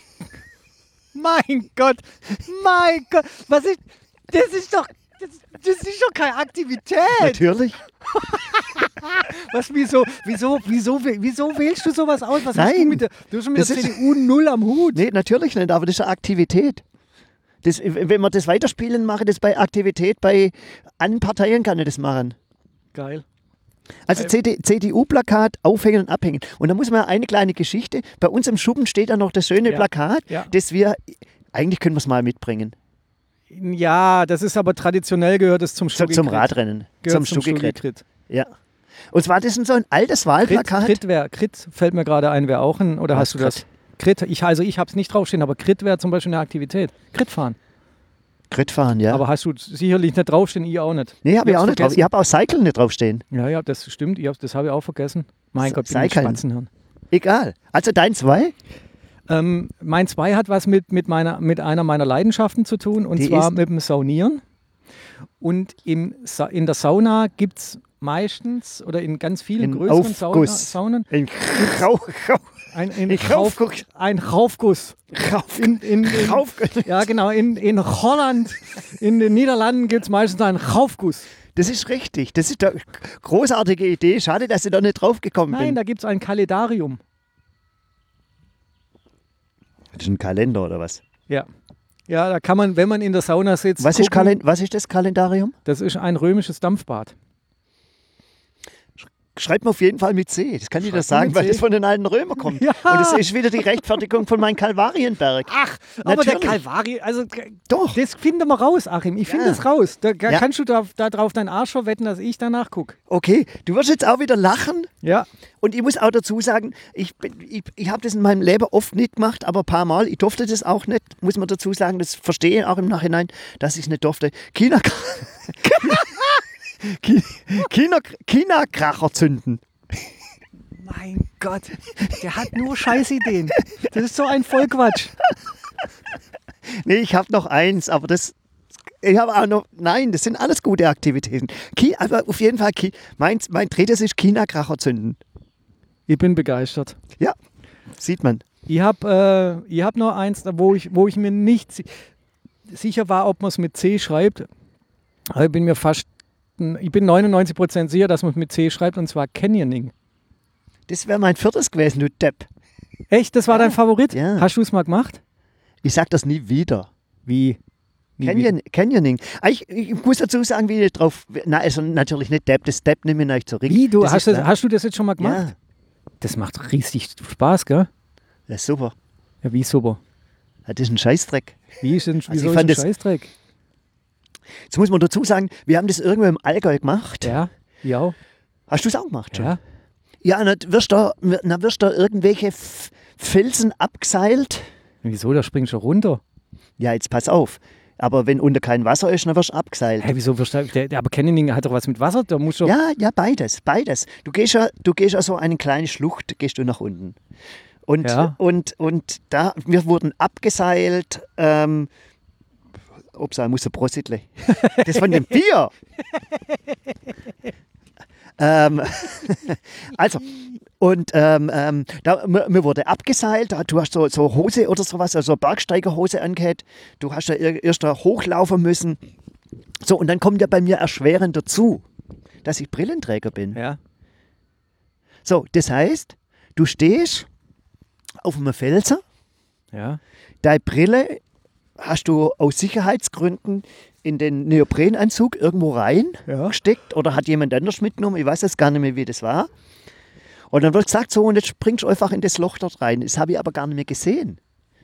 Mein Gott, was ist, das ist doch keine Aktivität. Natürlich. Wieso wählst du sowas aus? Was hast Nein, du hast schon mit das der ist- CDU null am Hut. Nee, natürlich nicht, aber das ist eine Aktivität. Wenn wir das weiterspielen, mache ich das bei Aktivität, bei anderen Parteien kann ich das machen. Geil. Also CDU-Plakat aufhängen und abhängen. Und da muss man eine kleine Geschichte. Bei uns im Schuppen steht da noch das schöne Plakat, das wir, eigentlich können wir es mal mitbringen. Ja, das ist aber traditionell gehört es zum Stugikrit. Zum Radrennen, zum Stugikrit. Ja. Und zwar, das ist so ein altes Wahlplakat. Krit fällt mir gerade ein, wäre auch ein, oder hast du das? Krit, ich habe es nicht draufstehen, aber Krit wäre zum Beispiel eine Aktivität. Krit fahren. Krit fahren, ja. Aber hast du sicherlich nicht draufstehen, ich auch nicht. Nee, habe ich auch nicht drauf. Ich habe auch Cycle nicht draufstehen. Ja, das stimmt, das habe ich auch vergessen. Mein Gott, bin ich Spatzenhirn. Egal. Also dein 2? Mein 2 hat was mit einer meiner Leidenschaften zu tun, und zwar mit dem Saunieren. Und in der Sauna gibt es meistens oder in ganz vielen größeren Saunen ein Raufguss. Ja, genau. In Holland, in den Niederlanden gibt es meistens einen Raufguss. Das ist richtig. Das ist eine großartige Idee. Schade, dass ich da nicht drauf gekommen bin. Nein, da gibt es ein Kalendarium. Das ist ein Kalender oder was? Ja. Ja, da kann man, wenn man in der Sauna sitzt. Was ist das Kalendarium? Das ist ein römisches Dampfbad. Schreibt mir auf jeden Fall mit C. Das kann ich dir sagen, weil das von den alten Römern kommt. Ja. Und das ist wieder die Rechtfertigung von meinem Kalvarienberg. Ach, aber der Kalvarien, also doch. Das finden wir raus, Achim. Ich finde es raus. Da kannst du da drauf deinen Arsch verwetten, dass ich danach gucke. Okay, du wirst jetzt auch wieder lachen. Ja. Und ich muss auch dazu sagen, ich habe das in meinem Leben oft nicht gemacht, aber ein paar Mal. Ich durfte das auch nicht, muss man dazu sagen. Das verstehe ich auch im Nachhinein, dass ich es nicht durfte. China-Kracher zünden. Mein Gott, der hat nur Scheißideen. Das ist so ein Vollquatsch. Nee, ich habe noch eins, aber ich habe auch noch, nein, das sind alles gute Aktivitäten. Aber auf jeden Fall, mein drittes ist China-Kracher zünden. Ich bin begeistert. Ja, sieht man. Ich hab noch eins, wo ich mir nicht sicher war, ob man es mit C schreibt. Aber ich bin 99% sicher, dass man es mit C schreibt, und zwar Canyoning. Das wäre mein viertes gewesen, du Depp. Echt? Das war dein Favorit? Ja. Hast du es mal gemacht? Ich sag das nie wieder. Wie? Canyoning. Ich muss dazu sagen, wie ich drauf. Nein, also natürlich nicht Depp, das Depp nehme ich euch zurück. Wie? Hast du das jetzt schon mal gemacht? Ja. Das macht riesig Spaß, gell? Das ist super. Ja, wie super? Ja, das ist ein Scheißdreck. Wieso ist ein Scheißdreck? Jetzt muss man dazu sagen, wir haben das irgendwo im Allgäu gemacht. Ja, ja. Hast du es auch gemacht schon? Ja. Ja, dann wirst du irgendwelche Felsen abgeseilt. Wieso? Da springst du runter. Ja, jetzt pass auf. Aber wenn unter kein Wasser ist, dann wirst du abgeseilt. Hä, wieso wirst du? Aber Canyoning hat doch was mit Wasser? Da musst du ja, beides. Du gehst ja so eine kleine Schlucht, gehst du nach unten. Und da, wir wurden abgeseilt. Upsa, muss ein Prositle. Das von dem Bier. Also, und mir wurde abgeseilt. Du hast so Hose oder sowas, also Bergsteigerhose angehabt. Du hast ja erst da hochlaufen müssen. So, und dann kommt ja bei mir erschwerend dazu, dass ich Brillenträger bin. Ja. So, das heißt, du stehst auf einem Felsen. Ja. Deine Brille hast du aus Sicherheitsgründen in den Neoprenanzug irgendwo reingesteckt oder hat jemand anders mitgenommen? Ich weiß jetzt gar nicht mehr, wie das war. Und dann wird gesagt, so, und jetzt springst du einfach in das Loch dort rein. Das habe ich aber gar nicht mehr gesehen.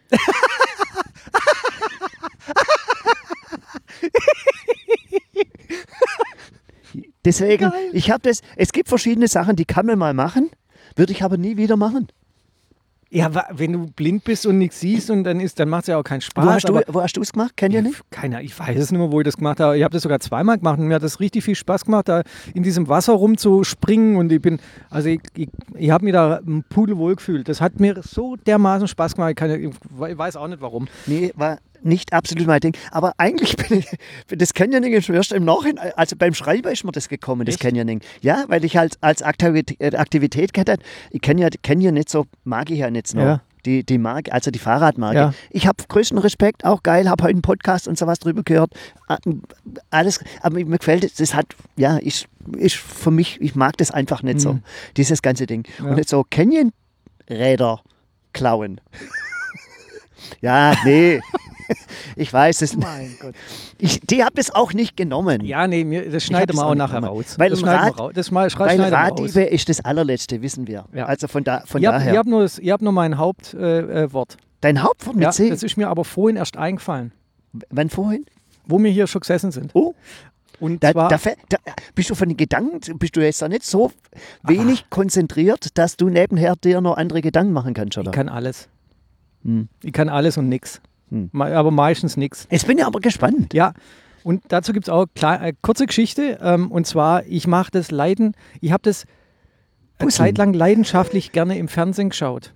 Deswegen, es gibt verschiedene Sachen, die kann man mal machen, würde ich aber nie wieder machen. Ja, wenn du blind bist und nichts siehst, und dann macht es ja auch keinen Spaß. Wo hast du es gemacht? Kennt ihr nicht? Ich weiß es nicht mehr, wo ich das gemacht habe. Ich habe das sogar zweimal gemacht und mir hat das richtig viel Spaß gemacht, da in diesem Wasser rumzuspringen. Und ich habe mich da pudelwohl gefühlt. Das hat mir so dermaßen Spaß gemacht. Ich weiß auch nicht warum. Nee, war nicht absolut mein Ding. Aber eigentlich das Canyoning ist erst im Nachhinein, also beim Schreiben ist mir das gekommen, das Canyoning. Ja, weil ich halt als Aktivität gehabt habe. Ich kenne ja nicht so, mag ich ja nicht so. Ja. Die Marke, also die Fahrradmarke. Ja. Ich habe größten Respekt, auch geil, habe heute einen Podcast und sowas drüber gehört. Alles, aber mir gefällt es, das hat, ja, ist für mich, ich mag das einfach nicht so, dieses ganze Ding. Ja. Und jetzt so Canyon-Räder klauen. Ja, nee. Ich weiß es. Mein Gott. Die habt es auch nicht genommen. Ja, nee, das schneiden wir auch nachher raus. Weil, Das schneiden wir raus. weil schneiden wir raus. Raddiebe ist das allerletzte, wissen wir. Ja. Also von Ihr daher. habt nur mein Hauptwort. Dein Hauptwort mit Ja, C? das ist mir aber vorhin erst eingefallen, Wann vorhin? wo wir hier schon gesessen sind. Oh, Und da zwar, bist du von den Gedanken, bist du jetzt da nicht so wenig konzentriert, dass du nebenher dir noch andere Gedanken machen kannst, oder? ich kann alles. Hm. Ich kann alles und nix. Hm. Aber meistens nix. Jetzt bin ich aber gespannt. Ja, und dazu gibt es auch kurze Geschichte. Und zwar, ich habe das eine Zeit lang leidenschaftlich gerne im Fernsehen geschaut.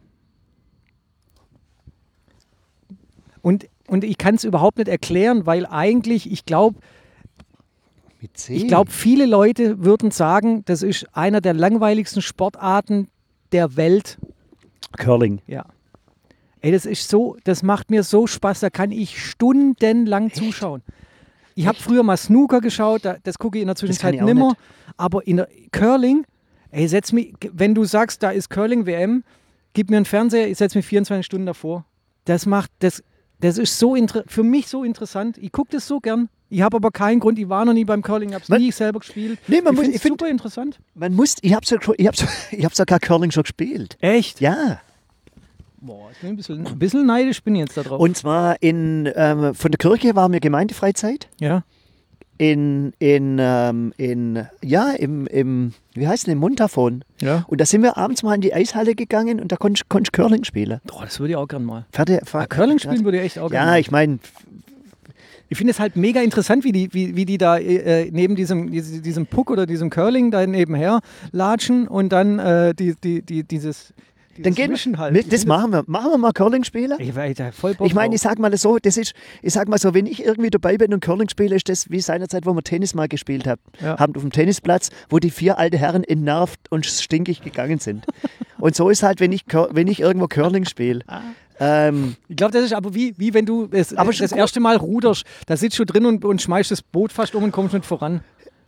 Und ich kann es überhaupt nicht erklären, weil eigentlich, ich glaube, Mit C? viele Leute würden sagen, das ist einer der langweiligsten Sportarten der Welt. Curling. Ja. Ey, das macht mir so Spaß, da kann ich stundenlang zuschauen. Ich habe früher mal Snooker geschaut, das gucke ich in der Zwischenzeit ich auch nimmer. nicht. Aber in der Curling, ey, wenn du sagst, da ist Curling-WM, gib mir einen Fernseher, ich setze mich 24 Stunden davor. Das ist für mich so interessant. Ich gucke das so gern. Ich habe aber keinen Grund, ich war noch nie beim Curling, ich habe es nie selber gespielt. Nee, ich finde es super interessant. Ich hab sogar Curling schon gespielt. Echt? Ja. Boah, ich bin ein bisschen neidisch bin ich jetzt da drauf. Und zwar von der Kirche waren wir Gemeindefreizeit. Ja. Im wie heißt denn, im Montafon. Ja. Und da sind wir abends mal in die Eishalle gegangen und da konntest du Curling spielen. Oh, das würde ich auch gern mal. Curling Curling spielen würde ich echt auch gerne Ja, mal. ich meine, Ich finde es halt mega interessant, wie die da neben diesem Puck oder diesem Curling da nebenher latschen und dann dieses dann gehen Wischen halt. das machen wir. Machen wir mal Curling spielen? Ich war da voll Bock Ich meine, drauf. ich sag mal so, wenn ich irgendwie dabei bin und Curling spiele, ist das wie seinerzeit, wo wir Tennis mal gespielt haben auf dem Tennisplatz, wo die 4 alte Herren entnervt und stinkig gegangen sind. Und so ist halt, wenn ich irgendwo Curling spiele. Ich glaube, das ist aber wie wenn du das erste Mal ruderst, da sitzt du drin und schmeißt das Boot fast um und kommst nicht voran.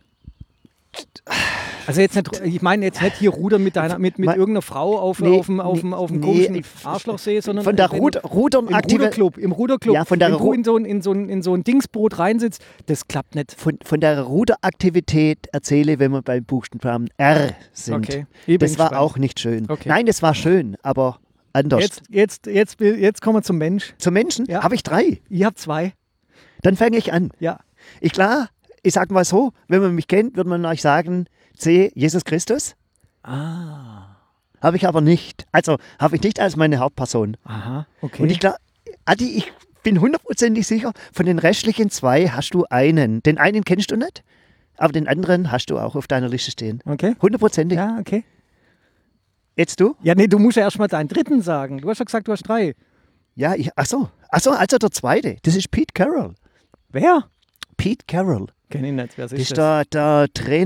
Also jetzt nicht, ich meine jetzt nicht hier rudern mit irgendeiner Frau auf dem komischen Arschlochsee, sondern von der Ruderclub. Im Ruderclub, Ja, von der wenn du in so ein Dingsboot reinsitzt, das klappt nicht. Von der Ruderaktivität erzähle, wenn wir beim Buchstaben R sind. Okay. Ich bin Das war gespannt. auch nicht schön. Okay. Nein, das war schön, aber anders. Jetzt kommen wir zum Mensch. Zum Menschen Ja. habe ich 3. Ich habe 2. Dann fange ich an. Ja. Ich sage mal so, wenn man mich kennt, würde man euch sagen, C, Jesus Christus. Ah. Habe ich aber nicht. Also habe ich nicht als meine Hauptperson. Aha. Okay. Und Adi, ich bin 100% sicher, von den restlichen 2 hast du einen. Den einen kennst du nicht, aber den anderen hast du auch auf deiner Liste stehen. Okay. 100%. Ja, okay. Jetzt du? Ja, nee, du musst ja erstmal deinen dritten sagen. Du hast ja gesagt, du hast 3. Ja, Achso, also der zweite. Das ist Pete Carroll. Wer? Pete Carroll. Kenn ich nicht. Wer Das ist der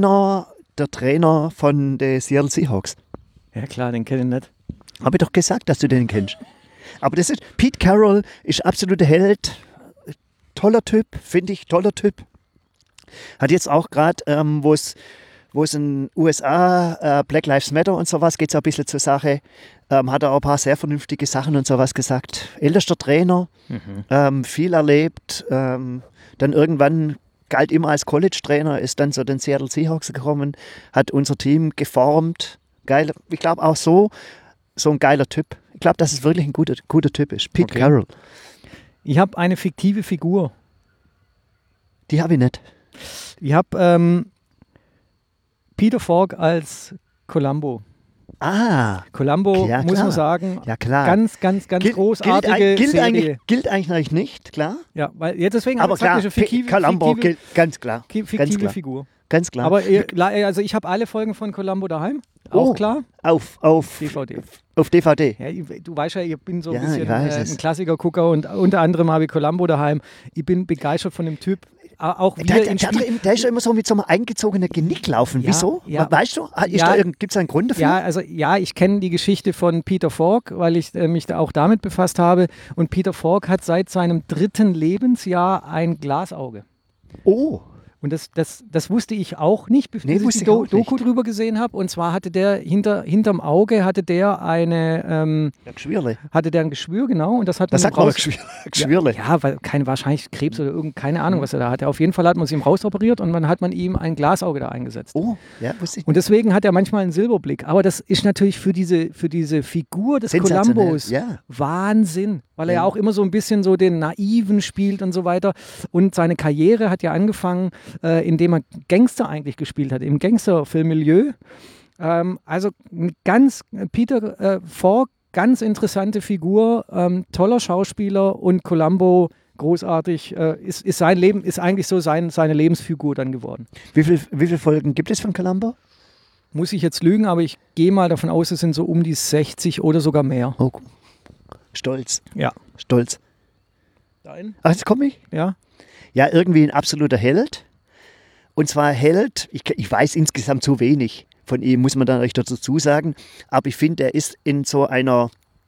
Trainer von den Seattle Seahawks. Ja klar, den kenn ich nicht. Habe ich doch gesagt, dass du den kennst. Aber Pete Carroll ist absoluter Held. Toller Typ, finde ich, toller Typ. Hat jetzt auch gerade, wo es in den USA Black Lives Matter und sowas, geht es ein bisschen zur Sache, hat er auch ein paar sehr vernünftige Sachen und sowas gesagt. Ältester Trainer, viel erlebt, dann irgendwann galt immer als College-Trainer, ist dann zu den Seattle Seahawks gekommen, hat unser Team geformt. Geil, ich glaube auch so ein geiler Typ. Ich glaube, dass es wirklich ein guter Typ ist. Pete Carroll. Ich habe eine fiktive Figur. Die habe ich nicht. Ich habe Peter Falk als Columbo. Ah, Columbo, ja, muss klar. man sagen, ja klar. ganz großartige Serie. Gilt eigentlich nicht, klar. Ja, weil deswegen Aber klar, Columbo gilt ganz klar. fiktive Ganz klar. Figur. Ganz klar. Aber also ich habe alle Folgen von Columbo daheim, auch klar. Auf DVD. Auf DVD. Ja, du weißt ja, ich bin so ein Ja, bisschen ich weiß es. ein Klassiker-Gucker und unter anderem habe ich Columbo daheim. Ich bin begeistert von dem Typ. Auch Der ist ja immer so mit so einem eingezogenen Genick laufen. Ja, Wieso? ja. Weißt du? Gibt es einen Grund dafür? Ja, also ich kenne die Geschichte von Peter Falk, weil ich mich da auch damit befasst habe. Und Peter Falk hat seit seinem 3. Lebensjahr ein Glasauge. Oh. Und das wusste ich auch nicht, bis ich die Doku drüber gesehen habe. Und zwar hatte der hinterm Auge hatte der ein Geschwür, genau. Und das hat man sagt man Geschwürle. Ja, weil wahrscheinlich Krebs oder keine Ahnung, was er da hatte. Auf jeden Fall hat man es ihm rausoperiert und hat man ihm ein Glasauge da eingesetzt. Oh, ja, wusste ich. Und deswegen hat er manchmal einen Silberblick. Aber das ist natürlich für diese Figur des Columbus Wahnsinn. Weil er ja auch immer so ein bisschen so den Naiven spielt und so weiter. Und seine Karriere hat ja angefangen, indem er Gangster eigentlich gespielt hat, im Gangsterfilmmilieu. Also Peter Falk, ganz interessante Figur, toller Schauspieler und Columbo großartig, ist sein Leben, ist eigentlich so seine Lebensfigur dann geworden. Wie viele Folgen gibt es von Columbo? Muss ich jetzt lügen, aber ich gehe mal davon aus, es sind so um die 60 oder sogar mehr. Oh. Stolz. Ja. Stolz. Dein? Ach, jetzt komme ich? Ja. Ja, irgendwie ein absoluter Held. Und zwar Held, ich weiß insgesamt zu wenig von ihm, muss man dann euch dazu sagen. Aber ich finde, er ist in so einer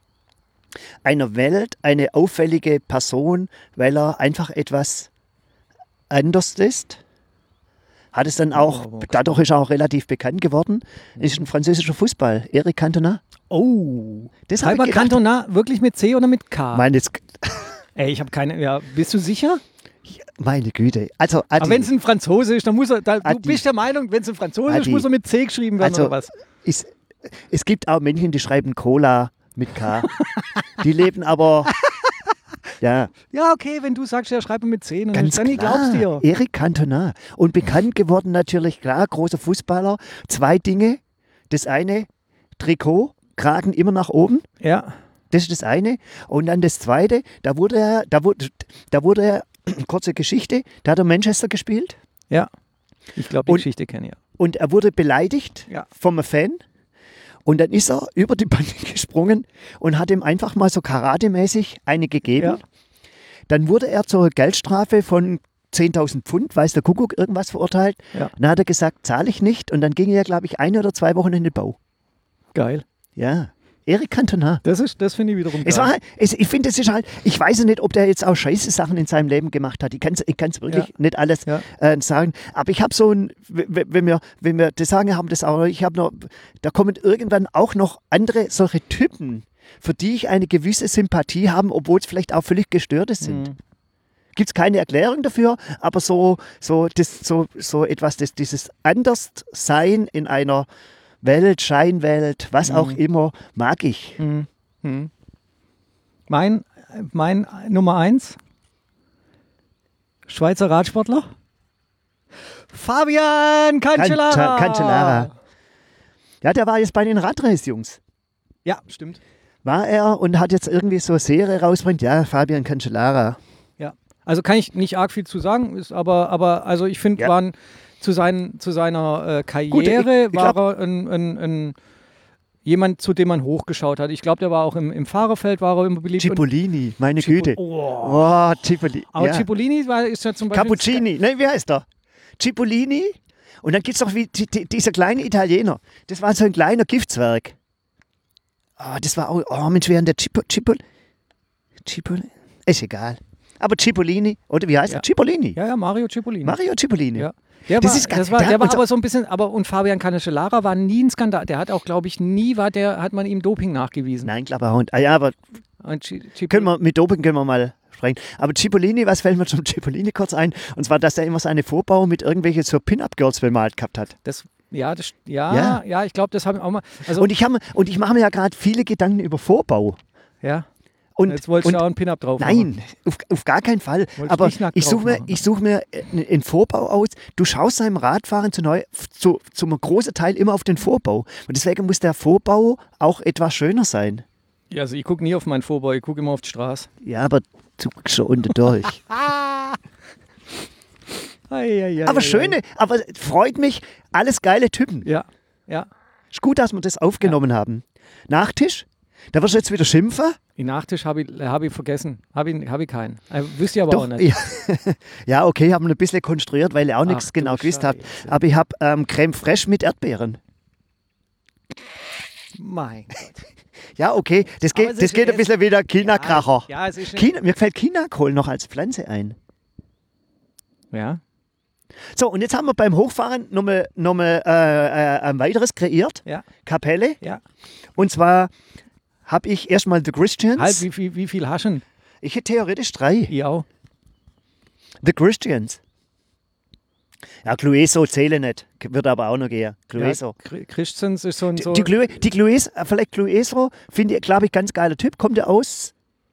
Welt eine auffällige Person, weil er einfach etwas anders ist. Hat es dann auch, dadurch ist er auch relativ bekannt geworden, ist ein französischer Fußball, Eric Cantona. Oh, Albert Cantona, wirklich mit C oder mit K? Ey, ich habe keine, ja, bist du sicher? Meine Güte. Also, aber wenn es ein Franzose ist, dann muss er, du bist der Meinung, wenn es ein Franzose ist, muss er mit C geschrieben werden oder was? Es gibt auch Menschen, die schreiben Cola mit K. Die leben aber... Ja. Ja, okay, wenn du sagst, ja, schreib mit 10, dann glaubst du dir. Eric Cantona. Und bekannt geworden natürlich, klar, großer Fußballer. 2 Dinge. Das eine, Trikot, Kragen immer nach oben. Ja. Das ist das eine. Und dann das zweite, da wurde er, kurze Geschichte, da hat er Manchester gespielt. Ja. Ich glaube, die Geschichte kenne ich ja. Und er wurde beleidigt vom Fan. Und dann ist er über die Bande gesprungen und hat ihm einfach mal so karatemäßig eine gegeben. Ja. Dann wurde er zur Geldstrafe von 10.000 Pfund, weiß der Kuckuck, irgendwas verurteilt. Ja. Dann hat er gesagt, zahle ich nicht. Und dann ging er, glaube ich, 1 oder 2 Wochen in den Bau. Geil. Ja. Eric Cantona. Das finde ich wiederum geil. Ich finde, es ist halt, ich weiß nicht, ob der jetzt auch scheiße Sachen in seinem Leben gemacht hat. Ich kann es wirklich nicht alles sagen. Aber ich habe so ein, wenn wir das sagen, haben das auch, da kommen irgendwann auch noch andere solche Typen, für die ich eine gewisse Sympathie habe, obwohl es vielleicht auch völlig gestörte sind. Gibt es keine Erklärung dafür, aber so etwas, dieses Anderssein in einer Welt, Scheinwelt, was auch immer, mag ich. Mein Nummer 1, Schweizer Radsportler, Fabian Cancellara. Ja, der war jetzt bei den Radrace-Jungs. Ja, stimmt. War er und hat jetzt irgendwie so eine Serie rausbringt, ja, Fabian Cancellara. Ja, also kann ich nicht arg viel zu sagen, aber also ich finde, waren zu seiner Karriere war er ein jemand, zu dem man hochgeschaut hat. Ich glaube, der war auch im Fahrerfeld, war er immer beliebt. Cipollini, meine Güte. Cipollini. Aber Cipollini ist ja zum Beispiel... Cappuccini, ne, wie heißt der? Cipollini. Und dann gibt es noch dieser kleine Italiener. Das war so ein kleiner Giftzwerg. Das war auch, Mensch, während der Cipollini. Ist egal. Aber Cipollini, oder wie heißt er? Cipollini. Ja, Mario Cipollini. Mario Cipollini. Ja. Der war aber so ein bisschen, und Fabian Cancellara war nie ein Skandal. Der hat auch, glaube ich, hat man ihm Doping nachgewiesen. Nein, glaube auch nicht. Ja, aber mit Doping können wir mal sprechen. Aber Cipollini, was fällt mir zum Cipollini kurz ein? Und zwar, dass er immer seine Vorbau mit irgendwelchen so Pin-Up-Girls bemalt gehabt hat. Ja, ich glaube, das haben wir auch mal. Also, und ich mache mir ja gerade viele Gedanken über Vorbau. Ja. Und jetzt wolltest du auch einen Pin-Up drauf machen. Nein, auf gar keinen Fall. Aber ich suche mir einen Vorbau aus. Du schaust beim Radfahren zum großen Teil immer auf den Vorbau. Und deswegen muss der Vorbau auch etwas schöner sein. Ja, also ich gucke nie auf meinen Vorbau, ich gucke immer auf die Straße. Ja, aber du guckst schon unten durch. Aber schöne, aber freut mich, alles geile Typen. Ja. Ist gut, dass wir das aufgenommen haben. Nachtisch? Da wirst du jetzt wieder schimpfen? Den Nachtisch habe ich vergessen. Habe ich keinen. Wüsste ich aber auch nicht. Ja, okay, haben wir ein bisschen konstruiert, weil ihr auch nichts genau gewusst habt. Aber ich habe Creme Fraiche mit Erdbeeren. Mein Gott. Ja, okay, das geht ein bisschen wieder China-Kracher. Ja, es ist Mir fällt Chinakohl noch als Pflanze ein. Ja. So, und jetzt haben wir beim Hochfahren nochmal ein weiteres kreiert. Ja. Kapelle. Ja. Und zwar habe ich erstmal The Christians. Halt, wie viel haschen? Ich hätte theoretisch 3. Ich auch. The Christians. Ja, Clueso zähle nicht. Wird aber auch noch gehen. Clueso. Ja, Christians ist so ein... So Die Clueso, vielleicht Clueso, finde ich, glaube ich, ganz geiler Typ. Kommt der aus?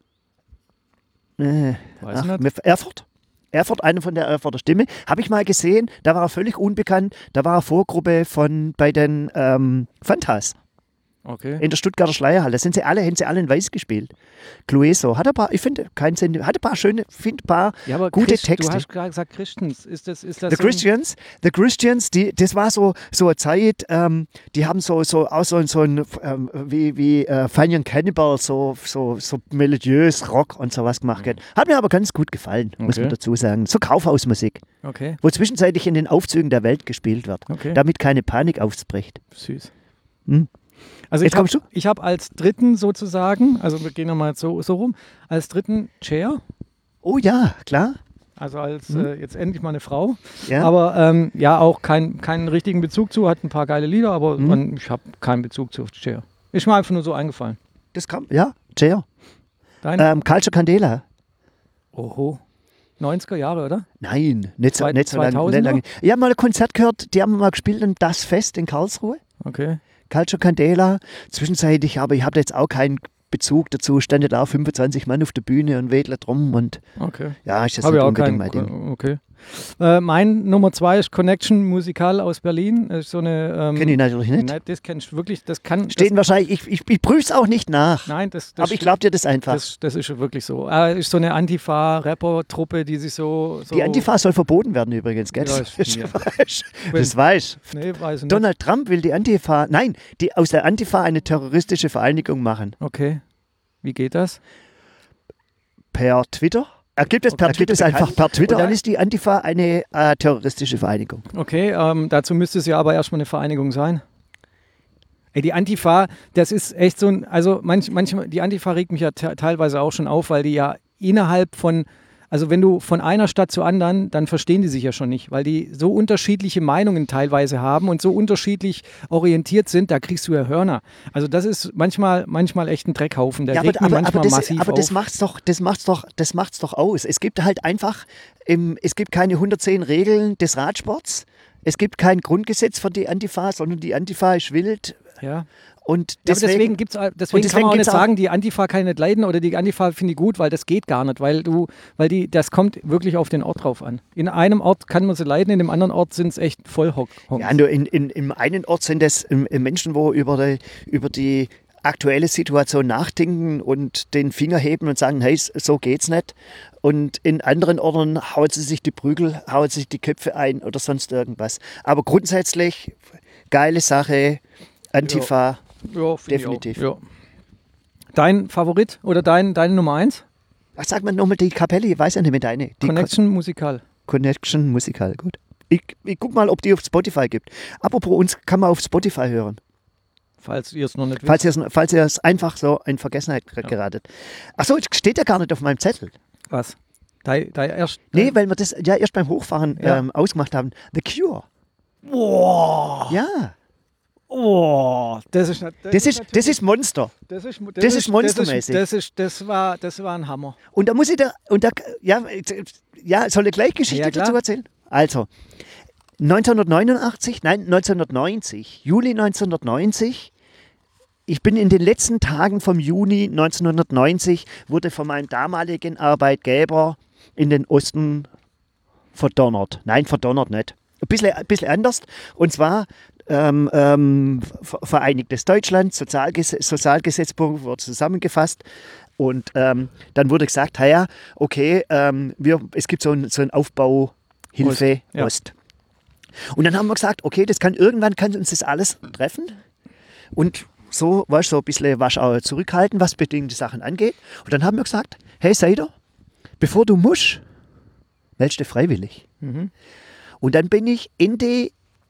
Weiß nicht. Erfurt. Erfurt, einer von der Erfurter Stimme. Habe ich mal gesehen, da war er völlig unbekannt. Da war er Vorgruppe bei den Fantas. Okay. In der Stuttgarter Schleierhalle. Haben sie alle in Weiß gespielt. Clueso. Hat ein paar, ich finde, kein Sinn. Hat ein paar schöne, Ja, aber gute Texte. Du hast gerade gesagt Christians. Ist das The Christians, das war so eine Zeit, die haben so ein wie Funny and Cannibal, so melodiös Rock und sowas gemacht. Hat mir aber ganz gut gefallen, muss man dazu sagen. So Kaufhausmusik, Okay. wo zwischenzeitlich in den Aufzügen der Welt gespielt wird, Okay. damit keine Panik ausbricht. Süß. Hm. Also Jetzt kommst du? ich habe als dritten sozusagen, also wir gehen nochmal so rum, als dritten Cher, Oh ja, klar. also als jetzt endlich mal eine Frau, Ja. aber ja auch keinen richtigen Bezug zu, hat ein paar geile Lieder, aber ich habe keinen Bezug zu Cher. Ist mir einfach nur so eingefallen. Das kam, ja, Cher. Dein? Calcio Candela. Oho. 90er Jahre, oder? Nein, nicht so lange. 2000er? Ich habe mal ein Konzert gehört, die haben mal gespielt in Das Fest in Karlsruhe. Okay. Calcio Candela, zwischenzeitlich, aber ich habe jetzt auch keinen Bezug dazu, standen da 25 Mann auf der Bühne und wedelt drum und Okay. ja, ist das Habe nicht ich auch unbedingt mein Ding. keinen. Okay. Mein Nummer 2 ist Connection Musikal aus Berlin. Das ist so eine. Kenne ich natürlich nicht. Nein, das kennst du wirklich. Das kann. Stehen wahrscheinlich, ich prüfe es auch nicht nach, Nein, das aber ich glaube dir das einfach. Das ist wirklich so. Ist so eine Antifa-Rapper-Truppe, die sich so. Die Antifa soll verboten werden übrigens, gell? Ja, Das weißt du. Nee, weiß ich nicht. Donald Trump will die Antifa, nein, aus der Antifa eine terroristische Vereinigung machen. Okay. Wie geht das? Per Twitter? Er gibt es per Twitter, einfach per Twitter. Und dann ist die Antifa eine terroristische Vereinigung. Okay, dazu müsste es ja aber erstmal eine Vereinigung sein. Ey, die Antifa, das ist echt so ein, also manchmal, die Antifa regt mich ja teilweise auch schon auf, weil die ja innerhalb von, also wenn du von einer Stadt zur anderen, dann verstehen die sich ja schon nicht, weil die so unterschiedliche Meinungen teilweise haben und so unterschiedlich orientiert sind, da kriegst du ja Hörner. Also das ist manchmal echt ein Dreckhaufen, der regt mich manchmal massiv auf. Aber das macht's doch aus. Es gibt halt einfach, es gibt keine 110 Regeln des Radsports. Es gibt kein Grundgesetz für die Antifa, sondern die Antifa ist wild. Ja. Und Ja, aber deswegen kann man auch nicht gibt's sagen, die Antifa kann ich nicht leiden oder die Antifa finde ich gut, weil das geht gar nicht, das kommt wirklich auf den Ort drauf an. In einem Ort kann man sie leiden, in dem anderen Ort sind es echt Vollhock. Ja, nur im einen Ort sind es Menschen, wo über die aktuelle Situation nachdenken und den Finger heben und sagen, hey, so geht's nicht. Und in anderen Orten hauen sie sich die Prügel, hauen sich die Köpfe ein oder sonst irgendwas. Aber grundsätzlich, geile Sache, Antifa, Ja, definitiv. Ja. Dein Favorit oder deine Nummer 1? Ach, sag mal nochmal die Kapelle, ich weiß ja nicht mehr deine. Die Connection Musikal. Connection Musikal, gut. Ich guck mal, ob die auf Spotify gibt. Apropos, uns kann man auf Spotify hören. Falls ihr es noch nicht wisst. Falls ihr es einfach so in Vergessenheit geratet. Achso, steht ja gar nicht auf meinem Zettel. Was? Nee, weil wir das ja erst beim Hochfahren ausgemacht haben. The Cure. Boah. Ja. Oh, das ist Monster. Das ist monstermäßig. Das war ein Hammer. Und da muss ich soll ich gleich Geschichte dazu erzählen? Also, 1990, Juli 1990, ich bin in den letzten Tagen vom Juni 1990, wurde von meinem damaligen Arbeitgeber in den Osten verdonnert. Nein, verdonnert nicht. Ein bisschen anders. Und zwar Vereinigtes Deutschland, Sozialgesetzbuch wurde zusammengefasst. Und dann wurde gesagt, ja, okay, es gibt so ein Aufbauhilfe Ost. Und dann haben wir gesagt, okay, irgendwann kann uns das alles treffen. Und so, weißt du, so ein bisschen auch zurückhalten, was bedingte Sachen angeht. Und dann haben wir gesagt, hey Seider, bevor du musst, wählst du freiwillig. Mhm. Und dann bin ich Ende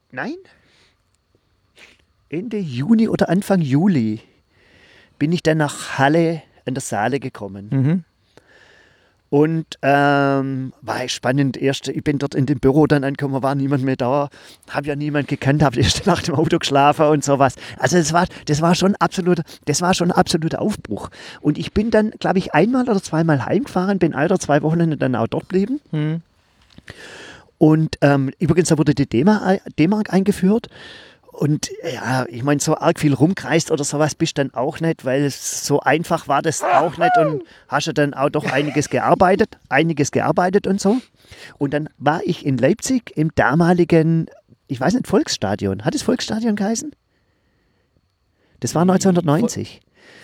Juni oder Anfang Juli bin ich dann nach Halle an der Saale gekommen. Mhm. Und war spannend. Ich bin dort in dem Büro dann angekommen, war niemand mehr da, habe ja niemand gekannt, habe erst nach dem Auto geschlafen und sowas. Also das war schon ein absoluter Aufbruch. Und ich bin dann, glaube ich, einmal oder zweimal heimgefahren, bin 2 Wochenende dann auch dort geblieben. Und übrigens, da wurde die D-Mark eingeführt. Und ja, ich meine, so arg viel rumkreist oder sowas bist dann auch nicht, weil es so einfach war das auch nicht und hast du dann auch doch einiges gearbeitet und so. Und dann war ich in Leipzig im damaligen, ich weiß nicht, Volksstadion. Hat es Volksstadion geheißen? Das war 1990.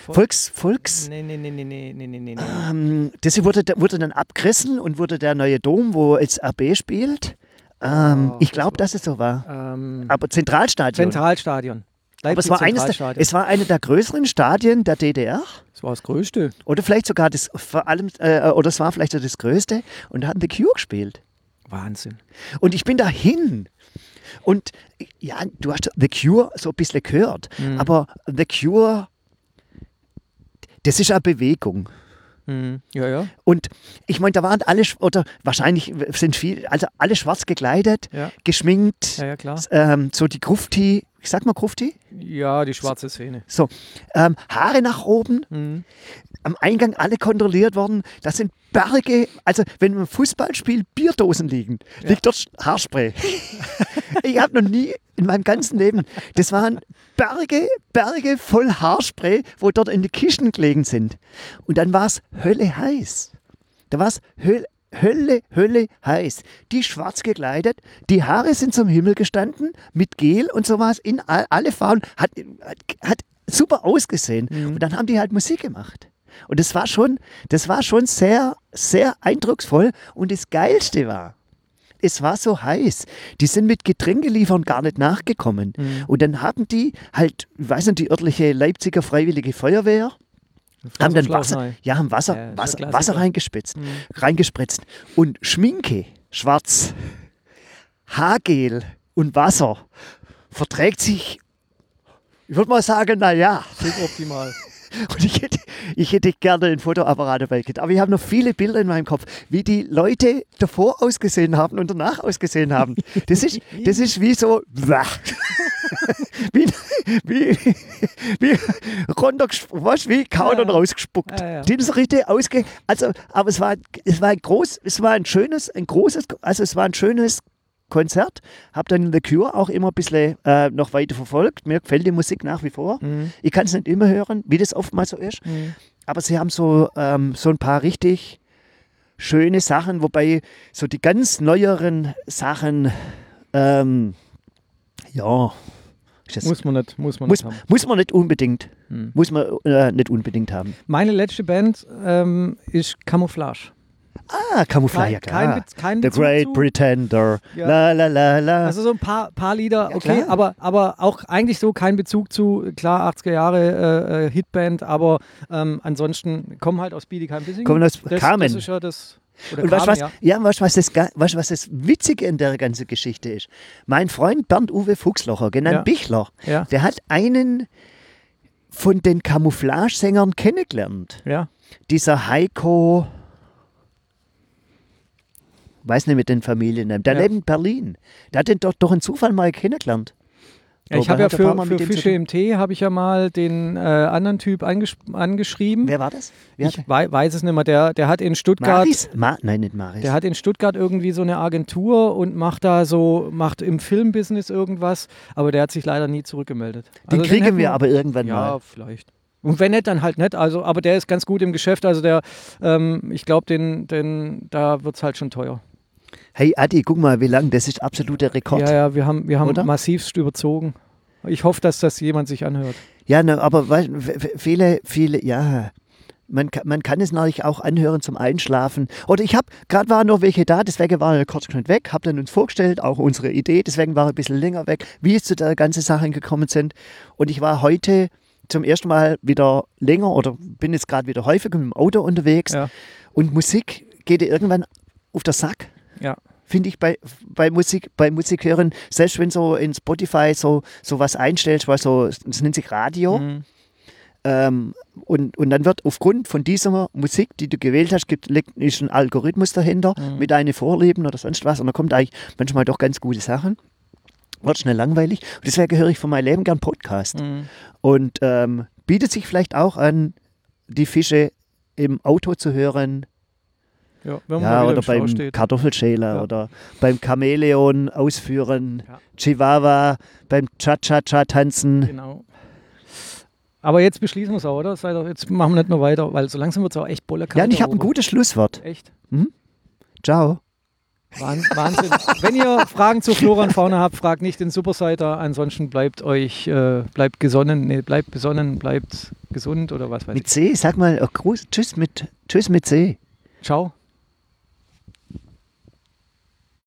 Nee. Das wurde dann abgerissen und wurde der neue Dom, wo jetzt RB spielt. Ich glaube, dass es so war. Aber Zentralstadion. Aber es war eine der größeren Stadien der DDR. Das war das Größte. Oder vielleicht sogar es war vielleicht so das Größte. Und da hatten The Cure gespielt. Wahnsinn. Und ich bin da hin. Und ja, du hast The Cure so ein bisschen gehört. Aber The Cure, das ist eine Bewegung. Ja. Und ich meine, da waren alle, oder wahrscheinlich sind also alle schwarz gekleidet, geschminkt, Ja, klar. so die Grufti, ich sag mal Grufti? Ja, die schwarze Szene. So, Haare nach oben, am Eingang alle kontrolliert worden, das sind Berge, also wenn im Fußballspiel Bierdosen liegen, liegt dort Haarspray. Ich habe noch nie in meinem ganzen Leben, das waren Berge voll Haarspray, wo dort in die Kisten gelegen sind. Und dann war es Hölle heiß. Da war es Hölle heiß. Die schwarz gekleidet, die Haare sind zum Himmel gestanden, mit Gel und sowas, in alle Farben, hat super ausgesehen. Und dann haben die halt Musik gemacht. Und das war schon sehr, sehr eindrucksvoll. Und das Geilste war, es war so heiß. Die sind mit Getränkeliefern gar nicht nachgekommen. Und dann haben die halt, ich weiß nicht, die örtliche Leipziger Freiwillige Feuerwehr, haben dann Wasser reingespritzt. Und Schminke, schwarz, Haargel und Wasser verträgt sich, ich würde mal sagen, naja. Suboptimal. Und ich hätte gerne ein Fotoapparat dabei gehabt. Aber ich habe noch viele Bilder in meinem Kopf, wie die Leute davor ausgesehen haben und danach ausgesehen haben. Das ist wie so, wie runter, wie kauen und rausgespuckt. Ja. Die ist richtig aber es war ein schönes Konzert, habe dann The Cure auch immer ein bisschen noch weiter verfolgt. Mir gefällt die Musik nach wie vor. Ich kann es nicht immer hören, wie das oftmals so ist. Aber sie haben so ein paar richtig schöne Sachen, wobei so die ganz neueren Sachen, Muss man nicht haben. Muss man nicht unbedingt. Muss man nicht unbedingt haben. Meine letzte Band ist Camouflage. Camouflage, ja klar. Kein The Great Pretender. Ja. La la la la. Also so ein paar Lieder, okay, klar. aber auch eigentlich so kein Bezug zu, klar, 80er Jahre Hitband, aber ansonsten kommen halt aus Bietigheim-Bissingen. Kommen aus Kamen. Das ist ja das. Oder Und Kamen, weißt du, was das Witzige in der ganzen Geschichte ist? Mein Freund Bernd-Uwe Fuchslocher, genannt Bichler, der hat einen von den Camouflage-Sängern kennengelernt. Ja. Dieser Heiko, weiß nicht mit den Familiennamen, der lebt in Berlin. Der hat den doch durch einen Zufall mal kennengelernt. Ich habe ja für Fische im Tee habe ich ja mal den anderen Typ angeschrieben. Wer war das? Ich weiß es nicht mehr. Der hat in Stuttgart. Nein, nicht Maris. Der hat in Stuttgart irgendwie so eine Agentur und macht im Filmbusiness irgendwas, aber der hat sich leider nie zurückgemeldet. Den kriegen wir aber irgendwann mal. Ja, vielleicht. Und wenn nicht, dann halt nicht. Also, aber der ist ganz gut im Geschäft. Also ich glaube, da wird es halt schon teuer. Hey Adi, guck mal, wie lang, das ist absoluter Rekord. Ja, wir haben massivst überzogen. Ich hoffe, dass das jemand sich anhört. Ja, aber viele, ja, man kann es natürlich auch anhören zum Einschlafen. Oder gerade waren noch welche da, deswegen war er kurz weg, habe dann uns vorgestellt, auch unsere Idee, deswegen war er ein bisschen länger weg, wie es zu der ganzen Sache gekommen sind. Und ich war heute zum ersten Mal wieder länger oder bin jetzt gerade wieder häufiger mit dem Auto unterwegs. Ja. Und Musik geht dir irgendwann auf den Sack. Ja. Finde ich bei Musik hören, selbst wenn so in Spotify so was einstellst, weil das nennt sich Radio, Und dann wird aufgrund von dieser Musik, die du gewählt hast, ist ein Algorithmus dahinter mit deinen Vorlieben oder sonst was. Und da kommt eigentlich manchmal doch ganz gute Sachen. Wird schnell langweilig. Und deswegen höre ich von meinem Leben gern Podcast. Und bietet sich vielleicht auch an, die Fische im Auto zu hören. Ja, wenn man oder beim steht. Kartoffelschäler oder beim Chamäleon ausführen, Chihuahua, beim Cha-Cha-Cha tanzen. Genau. Aber jetzt beschließen wir es auch, oder? Jetzt machen wir nicht mehr weiter, weil so langsam wird es auch echt bollekalt. Ja, und ich habe ein gutes Schlusswort. Echt? Ciao. Wahnsinn. Wenn ihr Fragen zu Flora und Fauna habt, fragt nicht den Superseiter. Ansonsten bleibt besonnen, bleibt gesund oder was weiß ich. Mit C, sag mal Gruß, tschüss mit C. Ciao.